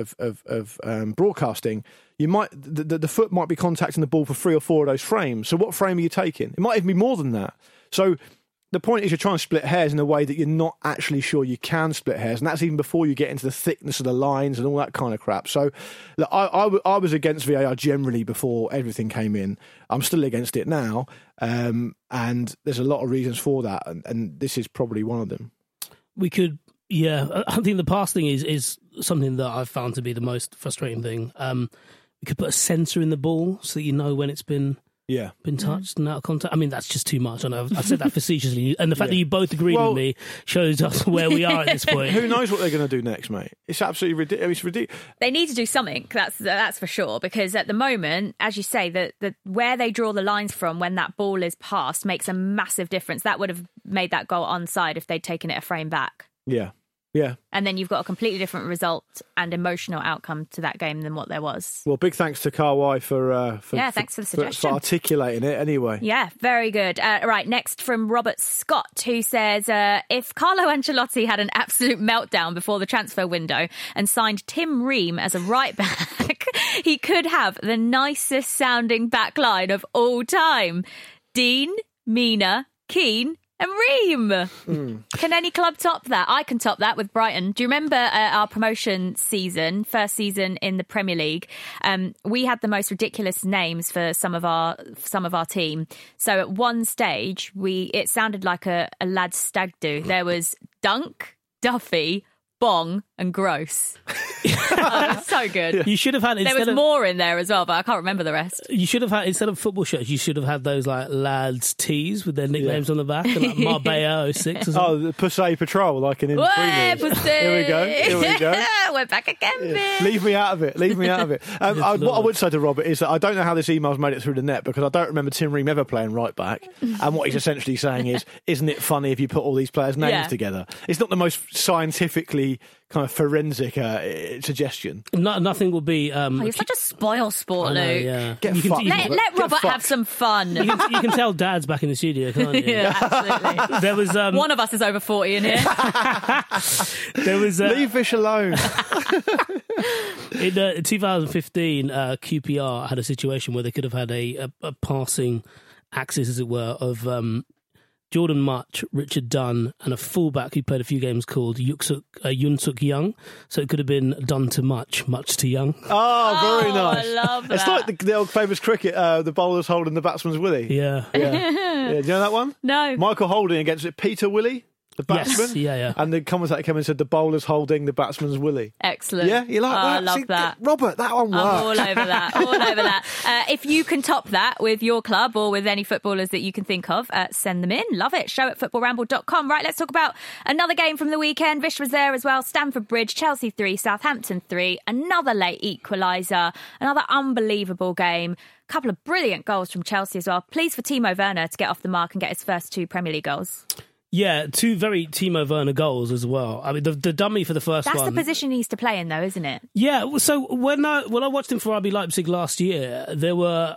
of broadcasting, the foot might be contacting the ball for 3 or 4 of those frames. So what frame are you taking? It might even be more than that. So the point is you're trying to split hairs in a way that you're not actually sure you can split hairs. And that's even before you get into the thickness of the lines and all that kind of crap. So look, I was against VAR generally before everything came in. I'm still against it now. And there's a lot of reasons for that. And this is probably one of them. I think the pass thing is something that I've found to be the most frustrating thing. We could put a sensor in the ball so that you know when it's been touched and out of contact. I mean, that's just too much. I know I've said that facetiously, and the fact that you both agreed with me shows us where we are at this point. Who knows what they're going to do next, mate? It's absolutely ridiculous. It's ridiculous. They need to do something. That's for sure. Because at the moment, as you say, the where they draw the lines from when that ball is passed makes a massive difference. That would have made that goal onside if they'd taken it a frame back. Yeah. Yeah. And then you've got a completely different result and emotional outcome to that game than what there was. Well, big thanks to Kawhi for thanks for the suggestion. For articulating it anyway. Yeah, very good. Right, next from Robert Scott, who says, if Carlo Ancelotti had an absolute meltdown before the transfer window and signed Tim Ream as a right back, he could have the nicest sounding back line of all time. Dean, Mina, Keane and Ream. Can any club top that? I can top that with Brighton. Do you remember our promotion season, first season in the Premier League? We had the most ridiculous names for some of our team. So at one stage, it sounded like a lad's stag do. There was Dunk, Duffy, Bong and Gross. So good. You should have had. There was more in there as well, but I can't remember the rest. You should have had, instead of football shirts, you should have had those like lads tees with their nicknames on the back, and like Marbella 06 or something. Oh, the Pussy Patrol, like an in Here we go. Where we're back again, Viv. Leave me out of it. What I would say to Robert is that I don't know how this email's made it through the net, because I don't remember Tim Ream ever playing right back. And what he's essentially saying is, isn't it funny if you put all these players' names together? It's not the most scientifically kind of forensic suggestion. Nothing will be... you're such a spoil sport, Luke. Yeah. Let Robert have some fun. You can tell Dad's back in the studio, can't you? Yeah, absolutely. There was one of us is over 40 in here. There was leave Fish alone. In 2015, QPR had a situation where they could have had a passing axis, as it were, of Jordan Much, Richard Dunn, and a fullback who played a few games called Yunsuk Young. So it could have been done to Much, Much to Young. Oh, very nice. I love that. It's like the old famous cricket, the bowler's holding the batsman's willy. Yeah. Do you know that one? No. Michael Holding against Peter Willie, the batsman. Yes, yeah. And the commentator came and said the bowler's holding the batsman's willy. Excellent. Yeah, you like that? I love that. Robert, that one works. I'm all over that. If you can top that with your club or with any footballers that you can think of, send them in. Love it. Show at footballramble.com. Right, let's talk about another game from the weekend. Vish was there as well. Stamford Bridge, Chelsea 3, Southampton 3. Another late equaliser. Another unbelievable game. Couple of brilliant goals from Chelsea as well. Pleased for Timo Werner to get off the mark and get his first 2 Premier League goals. Yeah, 2 very Timo Werner goals as well. I mean, the dummy for the first one. That's the position he needs to play in, though, isn't it? Yeah. So when I watched him for RB Leipzig last year, there were,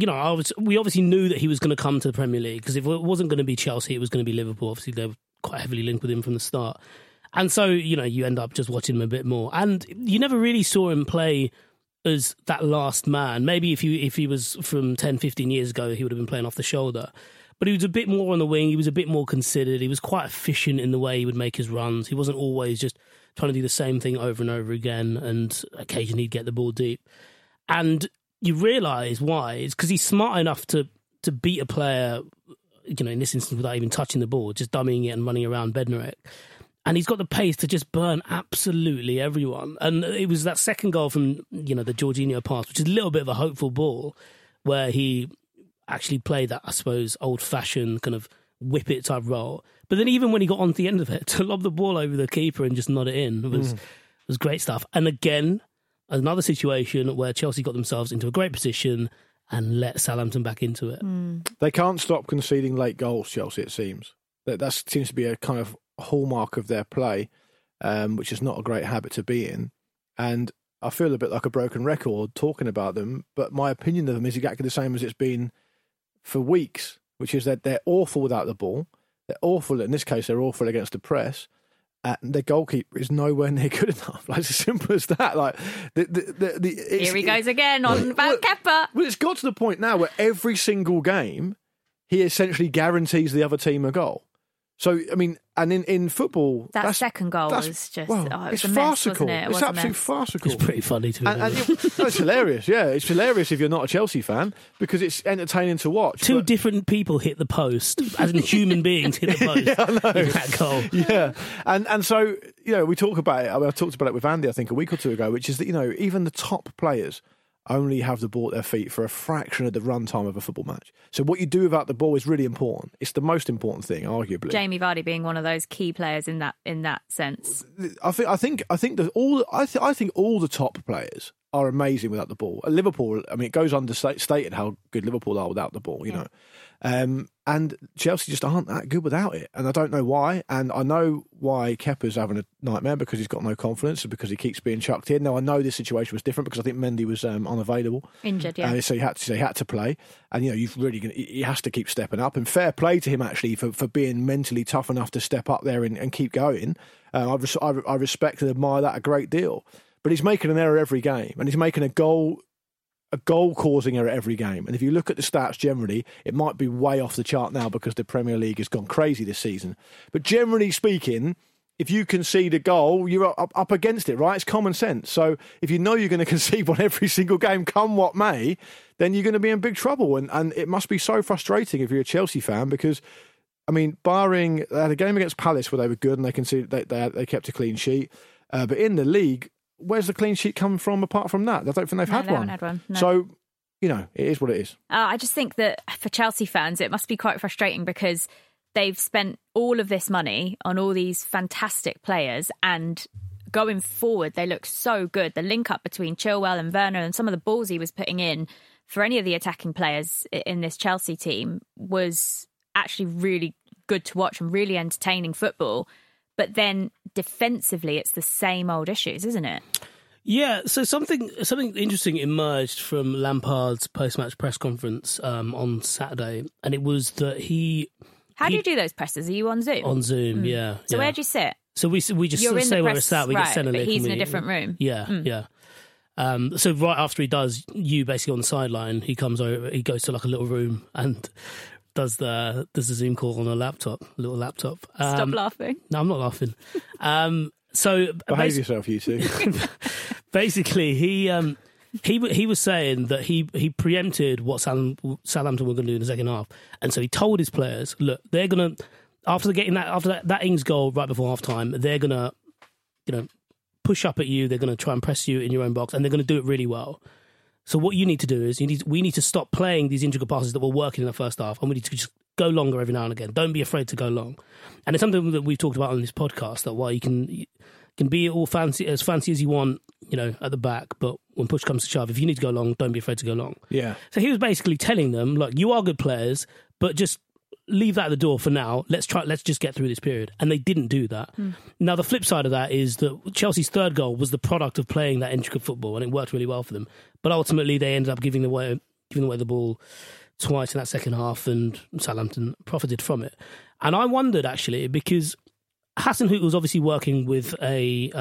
we obviously knew that he was going to come to the Premier League, because if it wasn't going to be Chelsea, it was going to be Liverpool. Obviously, they were quite heavily linked with him from the start, and so you end up just watching him a bit more, and you never really saw him play as that last man. Maybe if he was from 10, 15 years ago, he would have been playing off the shoulder. But he was a bit more on the wing. He was a bit more considered. He was quite efficient in the way he would make his runs. He wasn't always just trying to do the same thing over and over again, and occasionally he'd get the ball deep. And you realise why. It's because he's smart enough to beat a player, in this instance, without even touching the ball, just dummying it and running around Bednarek. And he's got the pace to just burn absolutely everyone. And it was that second goal from, the Jorginho pass, which is a little bit of a hopeful ball, where he actually play that, I suppose, old-fashioned kind of whip-it type role. But then even when he got onto the end of it, to lob the ball over the keeper and just nod it in was great stuff. And again, another situation where Chelsea got themselves into a great position and let Southampton back into it. They can't stop conceding late goals, Chelsea, it seems. That seems to be a kind of hallmark of their play, which is not a great habit to be in. And I feel a bit like a broken record talking about them, but my opinion of them is exactly the same as it's been for weeks, which is that they're awful without the ball. They're awful, in this case, they're awful against the press. And their goalkeeper is nowhere near good enough. Like, it's as simple as that. Like, here he goes again on about Kepa. Well, it's got to the point now where every single game, he essentially guarantees the other team a goal. So, I mean, and in football... That second goal was just... it was it's a mess, farcical. wasn't it? It's absolutely farcical. It's pretty funny to me. It's hilarious, yeah. It's hilarious if you're not a Chelsea fan, because it's entertaining to watch. Two different people hit the post, as in human beings hit the post. Yeah, I know. In that goal. Yeah. And so, we talk about it. I talked about it with Andy, I think, a week or two ago, which is that, even the top players only have the ball at their feet for a fraction of the run time of a football match. So what you do without the ball is really important. It's the most important thing, arguably. Jamie Vardy being one of those key players in that sense. I think all the top players are amazing without the ball. At Liverpool, I mean, it goes understated how good Liverpool are without the ball, you know. And Chelsea just aren't that good without it. And I don't know why. And I know why Kepa's having a nightmare, because he's got no confidence and because he keeps being chucked in. Now, I know this situation was different because I think Mendy was unavailable. Injured, yeah. So he had to play. And, he has to keep stepping up. And fair play to him, actually, for being mentally tough enough to step up there and keep going. I respect and admire that a great deal. But he's making an error every game. And he's making a goal-causing error every game. And if you look at the stats generally, it might be way off the chart now because the Premier League has gone crazy this season. But generally speaking, if you concede a goal, you're up against it, right? It's common sense. So if you know you're going to concede one every single game, come what may, then you're going to be in big trouble. And it must be so frustrating if you're a Chelsea fan, because, I mean, barring... They had a game against Palace where they were good and they kept a clean sheet. But in the league... Where's the clean sheet come from apart from that? I don't think they've had one. Had one. No. So, it is what it is. I just think that for Chelsea fans, it must be quite frustrating because they've spent all of this money on all these fantastic players and going forward, they look so good. The link up between Chilwell and Werner and some of the balls he was putting in for any of the attacking players in this Chelsea team was actually really good to watch and really entertaining football. But then defensively, it's the same old issues, isn't it? Yeah, so something interesting emerged from Lampard's post-match press conference on Saturday, and it was that How do you do those presses? Are you on Zoom? On Zoom, yeah. So where do you sit? So we just You're sort of in say the where press, it's at. We right, get sent a link. but he's in a different room. Yeah, yeah. So right after he does, you basically on the sideline, he comes over, he goes to like a little room and does the Zoom call on a little laptop. Stop laughing. No, I'm not laughing. So behave yourself, you two. Basically, he was saying that he preempted what Southampton were going to do in the second half, and so he told his players, look, they're going to after that Ings goal right before half time, they're going to push up at you, they're going to try and press you in your own box, and they're going to do it really well. So what you need to do is we need to stop playing these intricate passes that were working in the first half, and we need to just go longer every now and again. Don't be afraid to go long. And it's something that we've talked about on this podcast, that while you can be all fancy as you want, at the back, but when push comes to shove, if you need to go long, don't be afraid to go long. Yeah. So he was basically telling them, look, you are good players, but just leave that at the door for now. Let's just get through this period. And they didn't do that. Now, the flip side of that is that Chelsea's third goal was the product of playing that intricate football, and it worked really well for them. But ultimately, they ended up giving away the ball twice in that second half, and Southampton profited from it. And I wondered, actually, because Hasenhüttl was obviously working with a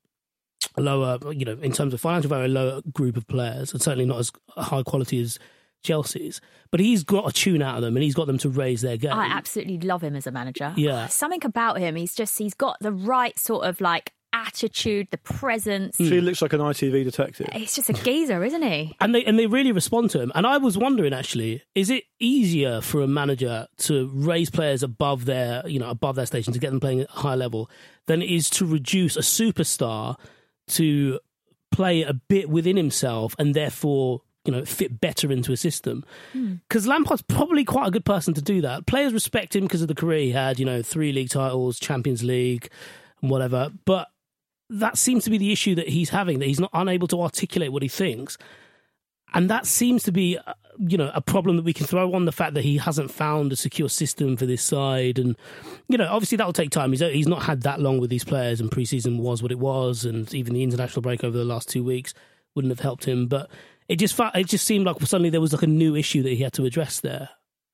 lower, in terms of financial value, a lower group of players, and certainly not as high quality as Chelsea's, but he's got a tune out of them and he's got them to raise their game. I absolutely love him as a manager. Yeah. Something about him, he's got the right sort of attitude, the presence. She looks like an ITV detective. He's just a geezer, isn't he? And they really respond to him. And I was wondering, actually, is it easier for a manager to raise players above their station, to get them playing at a high level, than it is to reduce a superstar to play a bit within himself and therefore fit better into a system? Because Lampard's probably quite a good person to do that. Players respect him because of the career he had, 3 league titles, Champions League, and whatever. But that seems to be the issue that he's having, that he's not unable to articulate what he thinks. And that seems to be, a problem that we can throw on the fact that he hasn't found a secure system for this side. And, obviously that'll take time. He's not had that long with these players, and pre-season was what it was. And even the international break over the last 2 weeks wouldn't have helped him. But it just seemed like suddenly there was a new issue that he had to address there.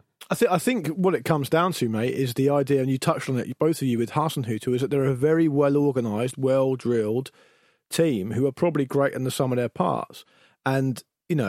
I think what it comes down to, mate, is the idea, and you touched on it, both of you, with Hasenhüttl, is that they're a very well-organised, well-drilled team who are probably great in the sum of their parts. And,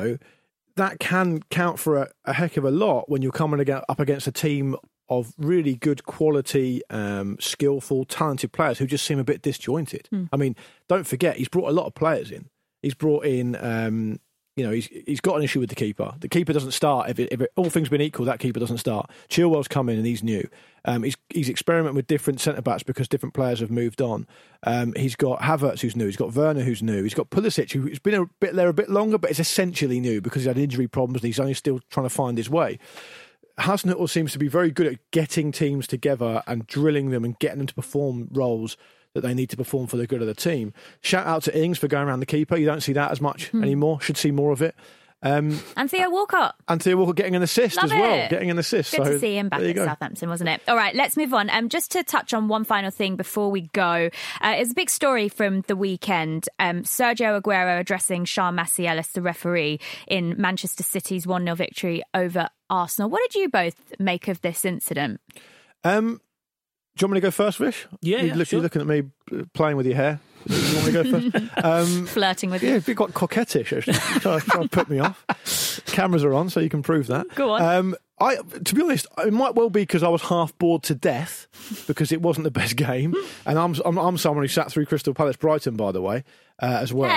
that can count for a heck of a lot when you're coming up against a team of really good quality, skillful, talented players who just seem a bit disjointed. I mean, don't forget, he's brought a lot of players in. He's brought in... he's got an issue with the keeper. The keeper doesn't start. If all things being equal, that keeper doesn't start. Chilwell's come in and he's new. He's experimenting with different centre-backs because different players have moved on. He's got Havertz, who's new. He's got Werner, who's new. He's got Pulisic, who's been a bit longer, but is essentially new because he's had injury problems and he's only still trying to find his way. Hasenhüttl seems to be very good at getting teams together and drilling them and getting them to perform roles that they need to perform for the good of the team. Shout out to Ings for going around the keeper. You don't see that as much anymore. Should see more of it. And Theo Walcott. And Theo Walcott getting an assist Love as well. it. Getting an assist. Good to see him back at Southampton, wasn't it? All right, let's move on. Just to touch on one final thing before we go. It's a big story from the weekend. Sergio Aguero addressing Sean Maciellis, the referee, in Manchester City's 1-0 victory over Arsenal. What did you both make of this incident? Do you want me to go first, Vish? Yeah, You're sure. looking at me playing with your hair. You want me to go first? Flirting with you. Yeah, it'd be quite coquettish, actually. Try to put me off. Cameras are on, so you can prove that. Go on. To be honest, it might well be because I was half bored to death because it wasn't the best game, and I'm someone who sat through Crystal Palace Brighton, by the way, as well.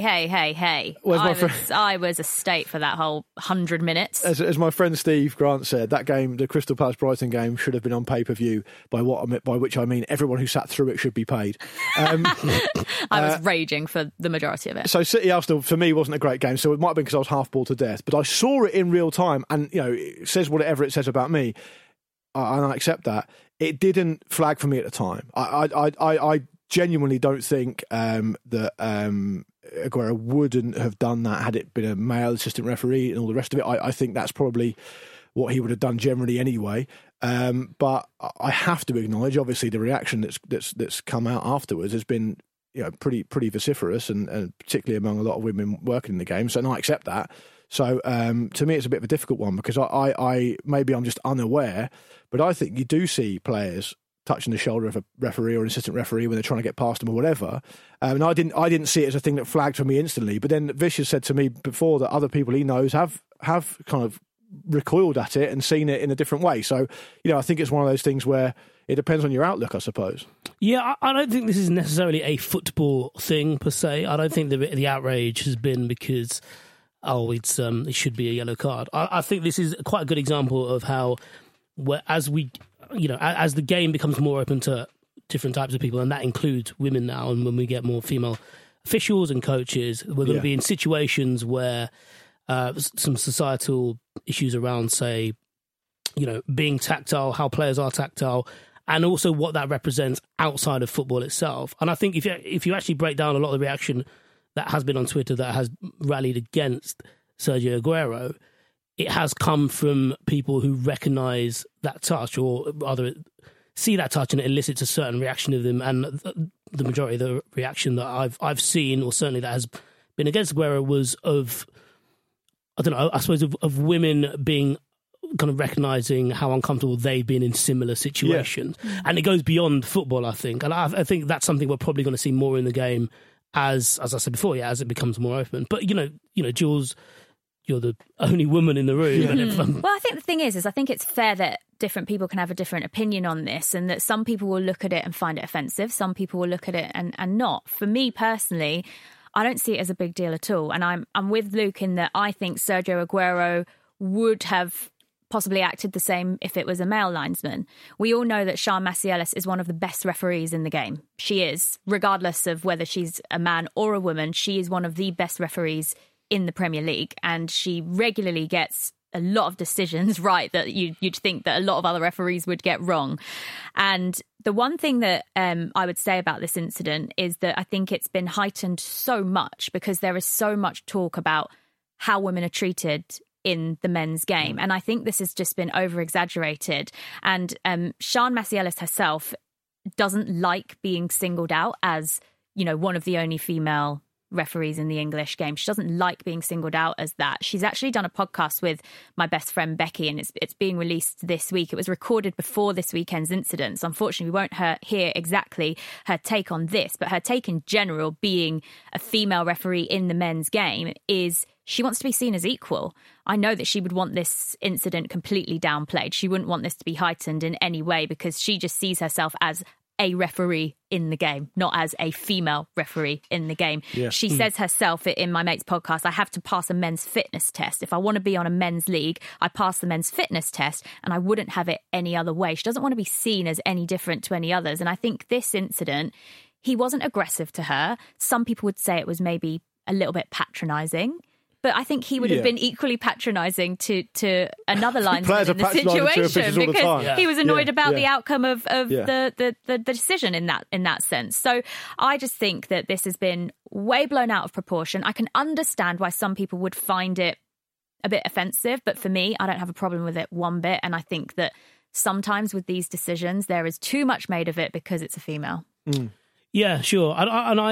Hey! I was a state for that whole 100 minutes. As my friend Steve Grant said, that game, the Crystal Palace Brighton game, should have been on pay-per-view. By which I mean everyone who sat through it should be paid. I was raging for the majority of it. So City Arsenal for me wasn't a great game, so it might have been because I was half bored to death. But I saw it in real time, and it says whatever it says about me, and I accept that. It didn't flag for me at the time. I genuinely don't think that Aguero wouldn't have done that had it been a male assistant referee and all the rest of it. I think that's probably what he would have done generally anyway. But I have to acknowledge, obviously, the reaction that's come out afterwards has been pretty vociferous, and particularly among a lot of women working in the game. So, and I accept that. So to me, it's a bit of a difficult one because I maybe I'm just unaware, but I think you do see players touching the shoulder of a referee or an assistant referee when they're trying to get past them or whatever. And I didn't see it as a thing that flagged for me instantly. But then Vish has said to me before that other people he knows have kind of recoiled at it and seen it in a different way. So, I think it's one of those things where it depends on your outlook, I suppose. Yeah, I don't think this is necessarily a football thing per se. I don't think the outrage has been because it should be a yellow card. I think this is quite a good example of how, as the game becomes more open to different types of people, and that includes women now, and when we get more female officials and coaches, we're going to be in situations where some societal issues around, say, being tactile, how players are tactile, and also what that represents outside of football itself. And I think if you actually break down a lot of the reaction that has been on Twitter that has rallied against Sergio Aguero, it has come from people who recognise that touch, or rather see that touch, and it elicits a certain reaction of them. And the majority of the reaction that I've seen, or certainly that has been against Aguero, was of, I don't know, I suppose of women being kind of recognising how uncomfortable they've been in similar situations. Yeah. And it goes beyond football, I think. And I think that's something we're probably going to see more in the game as I said before, as it becomes more open. But, Jules, you're the only woman in the room. Yeah. Well, I think the thing is I think it's fair that different people can have a different opinion on this, and that some people will look at it and find it offensive. Some people will look at it and not. For me personally, I don't see it as a big deal at all. And I'm with Luke in that I think Sergio Aguero would have possibly acted the same if it was a male linesman. We all know that Sian Massielis is one of the best referees in the game. She is, regardless of whether she's a man or a woman, she is one of the best referees in the Premier League, and she regularly gets a lot of decisions right that you'd think that a lot of other referees would get wrong. And the one thing that I would say about this incident is that I think it's been heightened so much because there is so much talk about how women are treated in the men's game. And I think this has just been over-exaggerated. And Sian Massielis herself doesn't like being singled out as, one of the only female referees in the English game. She doesn't like being singled out as that. She's actually done a podcast with my best friend Becky, and it's being released this week. It was recorded before this weekend's incident, so unfortunately we won't hear exactly her take on this, but her take in general, being a female referee in the men's game, is she wants to be seen as equal. I know that she would want this incident completely downplayed. She wouldn't want this to be heightened in any way because she just sees herself as a referee in the game, not as a female referee in the game. Yeah. She says herself in my mate's podcast, I have to pass a men's fitness test. If I want to be on a men's league, I pass the men's fitness test, and I wouldn't have it any other way. She doesn't want to be seen as any different to any others. And I think this incident, he wasn't aggressive to her. Some people would say it was maybe a little bit patronising. But I think he would have been equally patronising to another linesman in the situation because he was annoyed about the outcome of the decision in that sense. So I just think that this has been way blown out of proportion. I can understand why some people would find it a bit offensive, but for me, I don't have a problem with it one bit. And I think that sometimes with these decisions, there is too much made of it because it's a female. Mm. Yeah, sure. And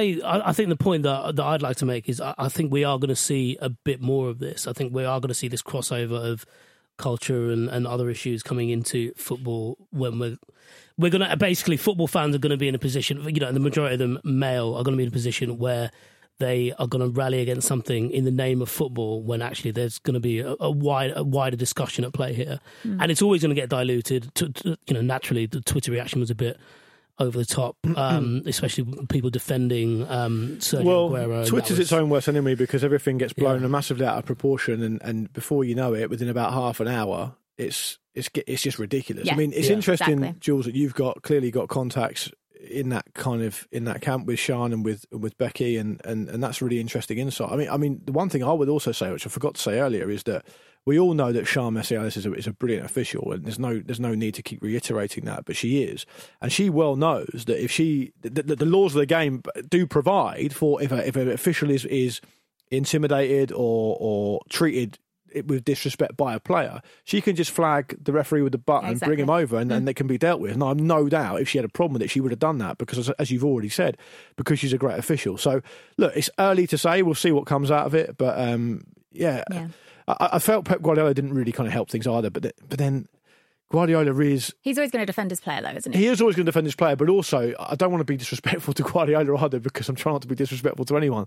I think the point that I'd like to make is I think we are going to see a bit more of this. I think we are going to see this crossover of culture and other issues coming into football when we're going to, basically football fans are going to be in a position, the majority of them male are going to be in a position where they are going to rally against something in the name of football when actually there's going to be a wider discussion at play here. Mm. And it's always going to get diluted. Naturally, the Twitter reaction was a bit over the top, especially people defending Sergio Aguero. Twitter's its own worst enemy because everything gets blown massively out of proportion, and before you know it, within about half an hour, it's just ridiculous. Yeah. I mean, it's interesting, exactly. Jules, that you've clearly got contacts in that camp with Sean and with Becky, and that's really interesting insight. I mean, the one thing I would also say, which I forgot to say earlier, is that we all know that Sean Messialis is a brilliant official, and there's no need to keep reiterating that, but she is, and she well knows that if the laws of the game do provide for if an official is intimidated or treated with disrespect by a player, she can just flag the referee with the button, Exactly. bring him over, and then they can be dealt with. And I have no doubt if she had a problem with it, she would have done that because, as you've already said, because she's a great official. So, look, it's early to say. We'll see what comes out of it. But, yeah. I felt Pep Guardiola didn't really kind of help things either. But then Guardiola is... He's always going to defend his player, though, isn't he? He is always going to defend his player, but also, I don't want to be disrespectful to Guardiola either, because I'm trying not to be disrespectful to anyone.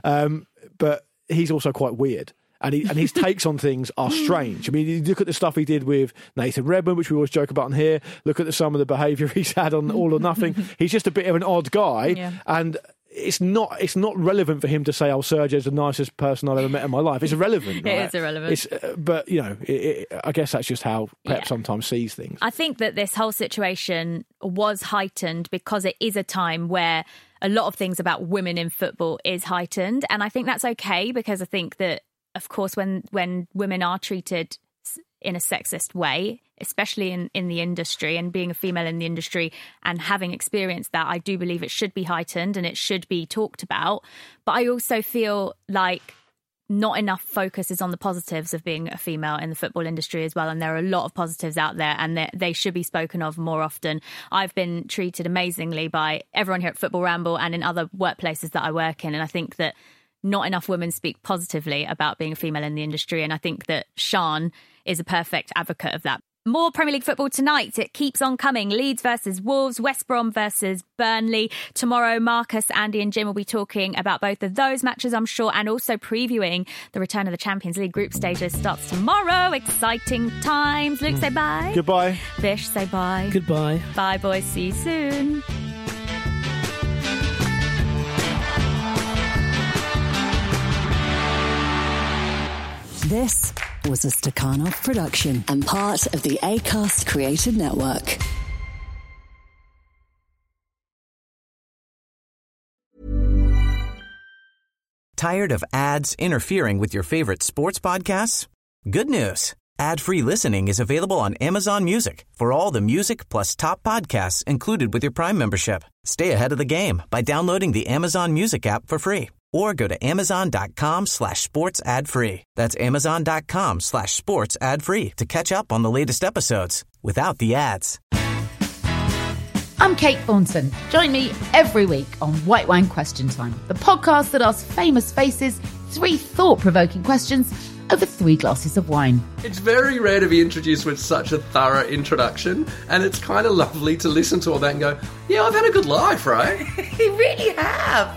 But he's also quite weird. And his takes on things are strange. I mean, you look at the stuff he did with Nathan Redmond, which we always joke about on here. Look at some of the behaviour he's had on All or Nothing. He's just a bit of an odd guy, and it's not relevant for him to say, "Oh, Sergio's the nicest person I've ever met in my life." It's irrelevant. Right? It is irrelevant. But you know, I guess that's just how Pep sometimes sees things. I think that this whole situation was heightened because it is a time where a lot of things about women in football is heightened, and I think that's okay, because I think that, of course, when women are treated in a sexist way, especially in the industry, and being a female in the industry and having experienced that, I do believe it should be heightened and it should be talked about. But I also feel like not enough focus is on the positives of being a female in the football industry as well. And there are a lot of positives out there, and they should be spoken of more often. I've been treated amazingly by everyone here at Football Ramble and in other workplaces that I work in. And I think that not enough women speak positively about being a female in the industry. And I think that Sean is a perfect advocate of that. More Premier League football tonight. It keeps on coming. Leeds versus Wolves, West Brom versus Burnley. Tomorrow, Marcus, Andy and Jim will be talking about both of those matches, I'm sure, and also previewing the return of the Champions League group stages. Starts tomorrow. Exciting times. Luke, say bye. Goodbye. Fish, say bye. Goodbye. Bye, boys. See you soon. This was a Stakhanov production and part of the Acast Creative Network. Tired of ads interfering with your favorite sports podcasts? Good news. Ad-free listening is available on Amazon Music for all the music plus top podcasts included with your Prime membership. Stay ahead of the game by downloading the Amazon Music app for free, or go to amazon.com/sports ad free. That's amazon.com/sports ad free to catch up on the latest episodes without the ads. I'm Kate Thornton. Join me every week on White Wine Question Time, the podcast that asks famous faces 3 thought-provoking questions over 3 glasses of wine. It's very rare to be introduced with such a thorough introduction, and it's kind of lovely to listen to all that and go, yeah, I've had a good life, right? You really have.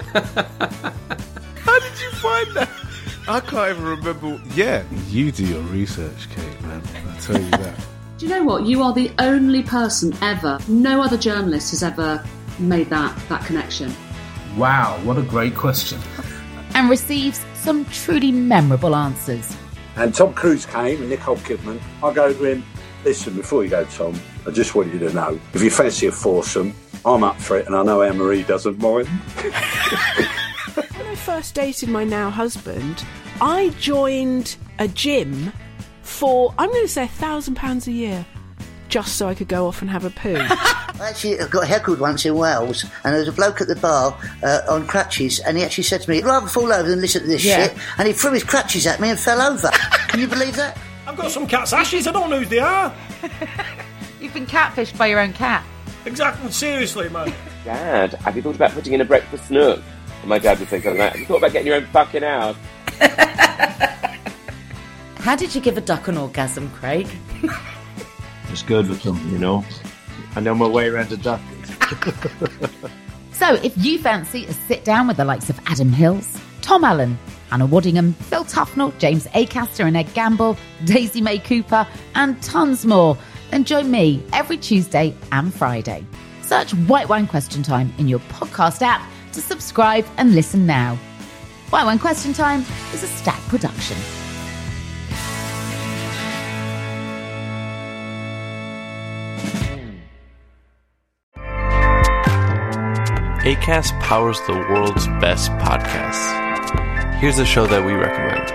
How did you find that? I can't even remember. Yeah, you do your research, Kate, man. I tell you that. Do you know what? You are the only person ever, no other journalist has ever made that connection. Wow, what a great question. And receives some truly memorable answers. And Tom Cruise came, and Nicole Kidman. I go to him, listen, before you go, Tom, I just want you to know, if you fancy a foursome, I'm up for it, and I know Anne-Marie doesn't mind. When I first dated my now husband, I joined a gym for, I'm going to say, £1,000 a year, just so I could go off and have a poo. I actually got heckled once in Wales, and there was a bloke at the bar on crutches, and he actually said to me, I'd rather fall over than listen to this shit, and he threw his crutches at me and fell over. Can you believe that? I've got some cat's ashes, I don't know who they are. You've been catfished by your own cat. Exactly, seriously, man. Dad, have you thought about putting in a breakfast nook? And my dad would think of that. Have you thought about getting your own fucking house? How did you give a duck an orgasm, Craig? It's good with them, you know. I know my way around a duck. So if you fancy a sit down with the likes of Adam Hills, Tom Allen, Hannah Waddingham, Phil Tufnell, James Acaster and Ed Gamble, Daisy May Cooper, and tons more, then join me every Tuesday and Friday. Search White Wine Question Time in your podcast app to subscribe and listen now. White Wine Question Time is a Stack production. Acast powers the world's best podcasts. Here's a show that we recommend.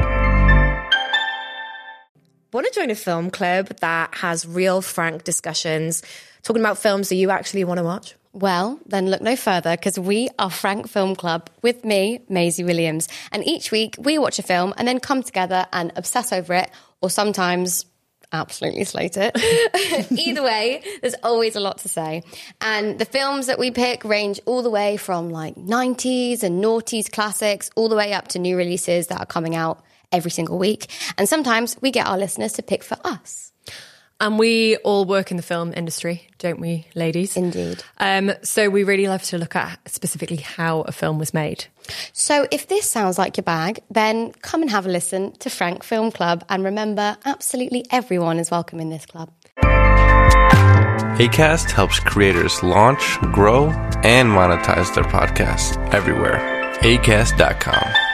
Want to join a film club that has real, frank discussions, talking about films that you actually want to watch? Well, then look no further, because we are Frank Film Club with me, Maisie Williams. And each week we watch a film and then come together and obsess over it, or sometimes absolutely slate it. Either way, there's always a lot to say. And the films that we pick range all the way from like 90s and noughties classics, all the way up to new releases that are coming out every single week. And sometimes we get our listeners to pick for us. And we all work in the film industry, don't we, ladies? Indeed. So we really love to look at specifically how a film was made. So if this sounds like your bag, then come and have a listen to Frank Film Club. And remember, absolutely everyone is welcome in this club. Acast helps creators launch, grow, and monetize their podcasts everywhere. Acast.com.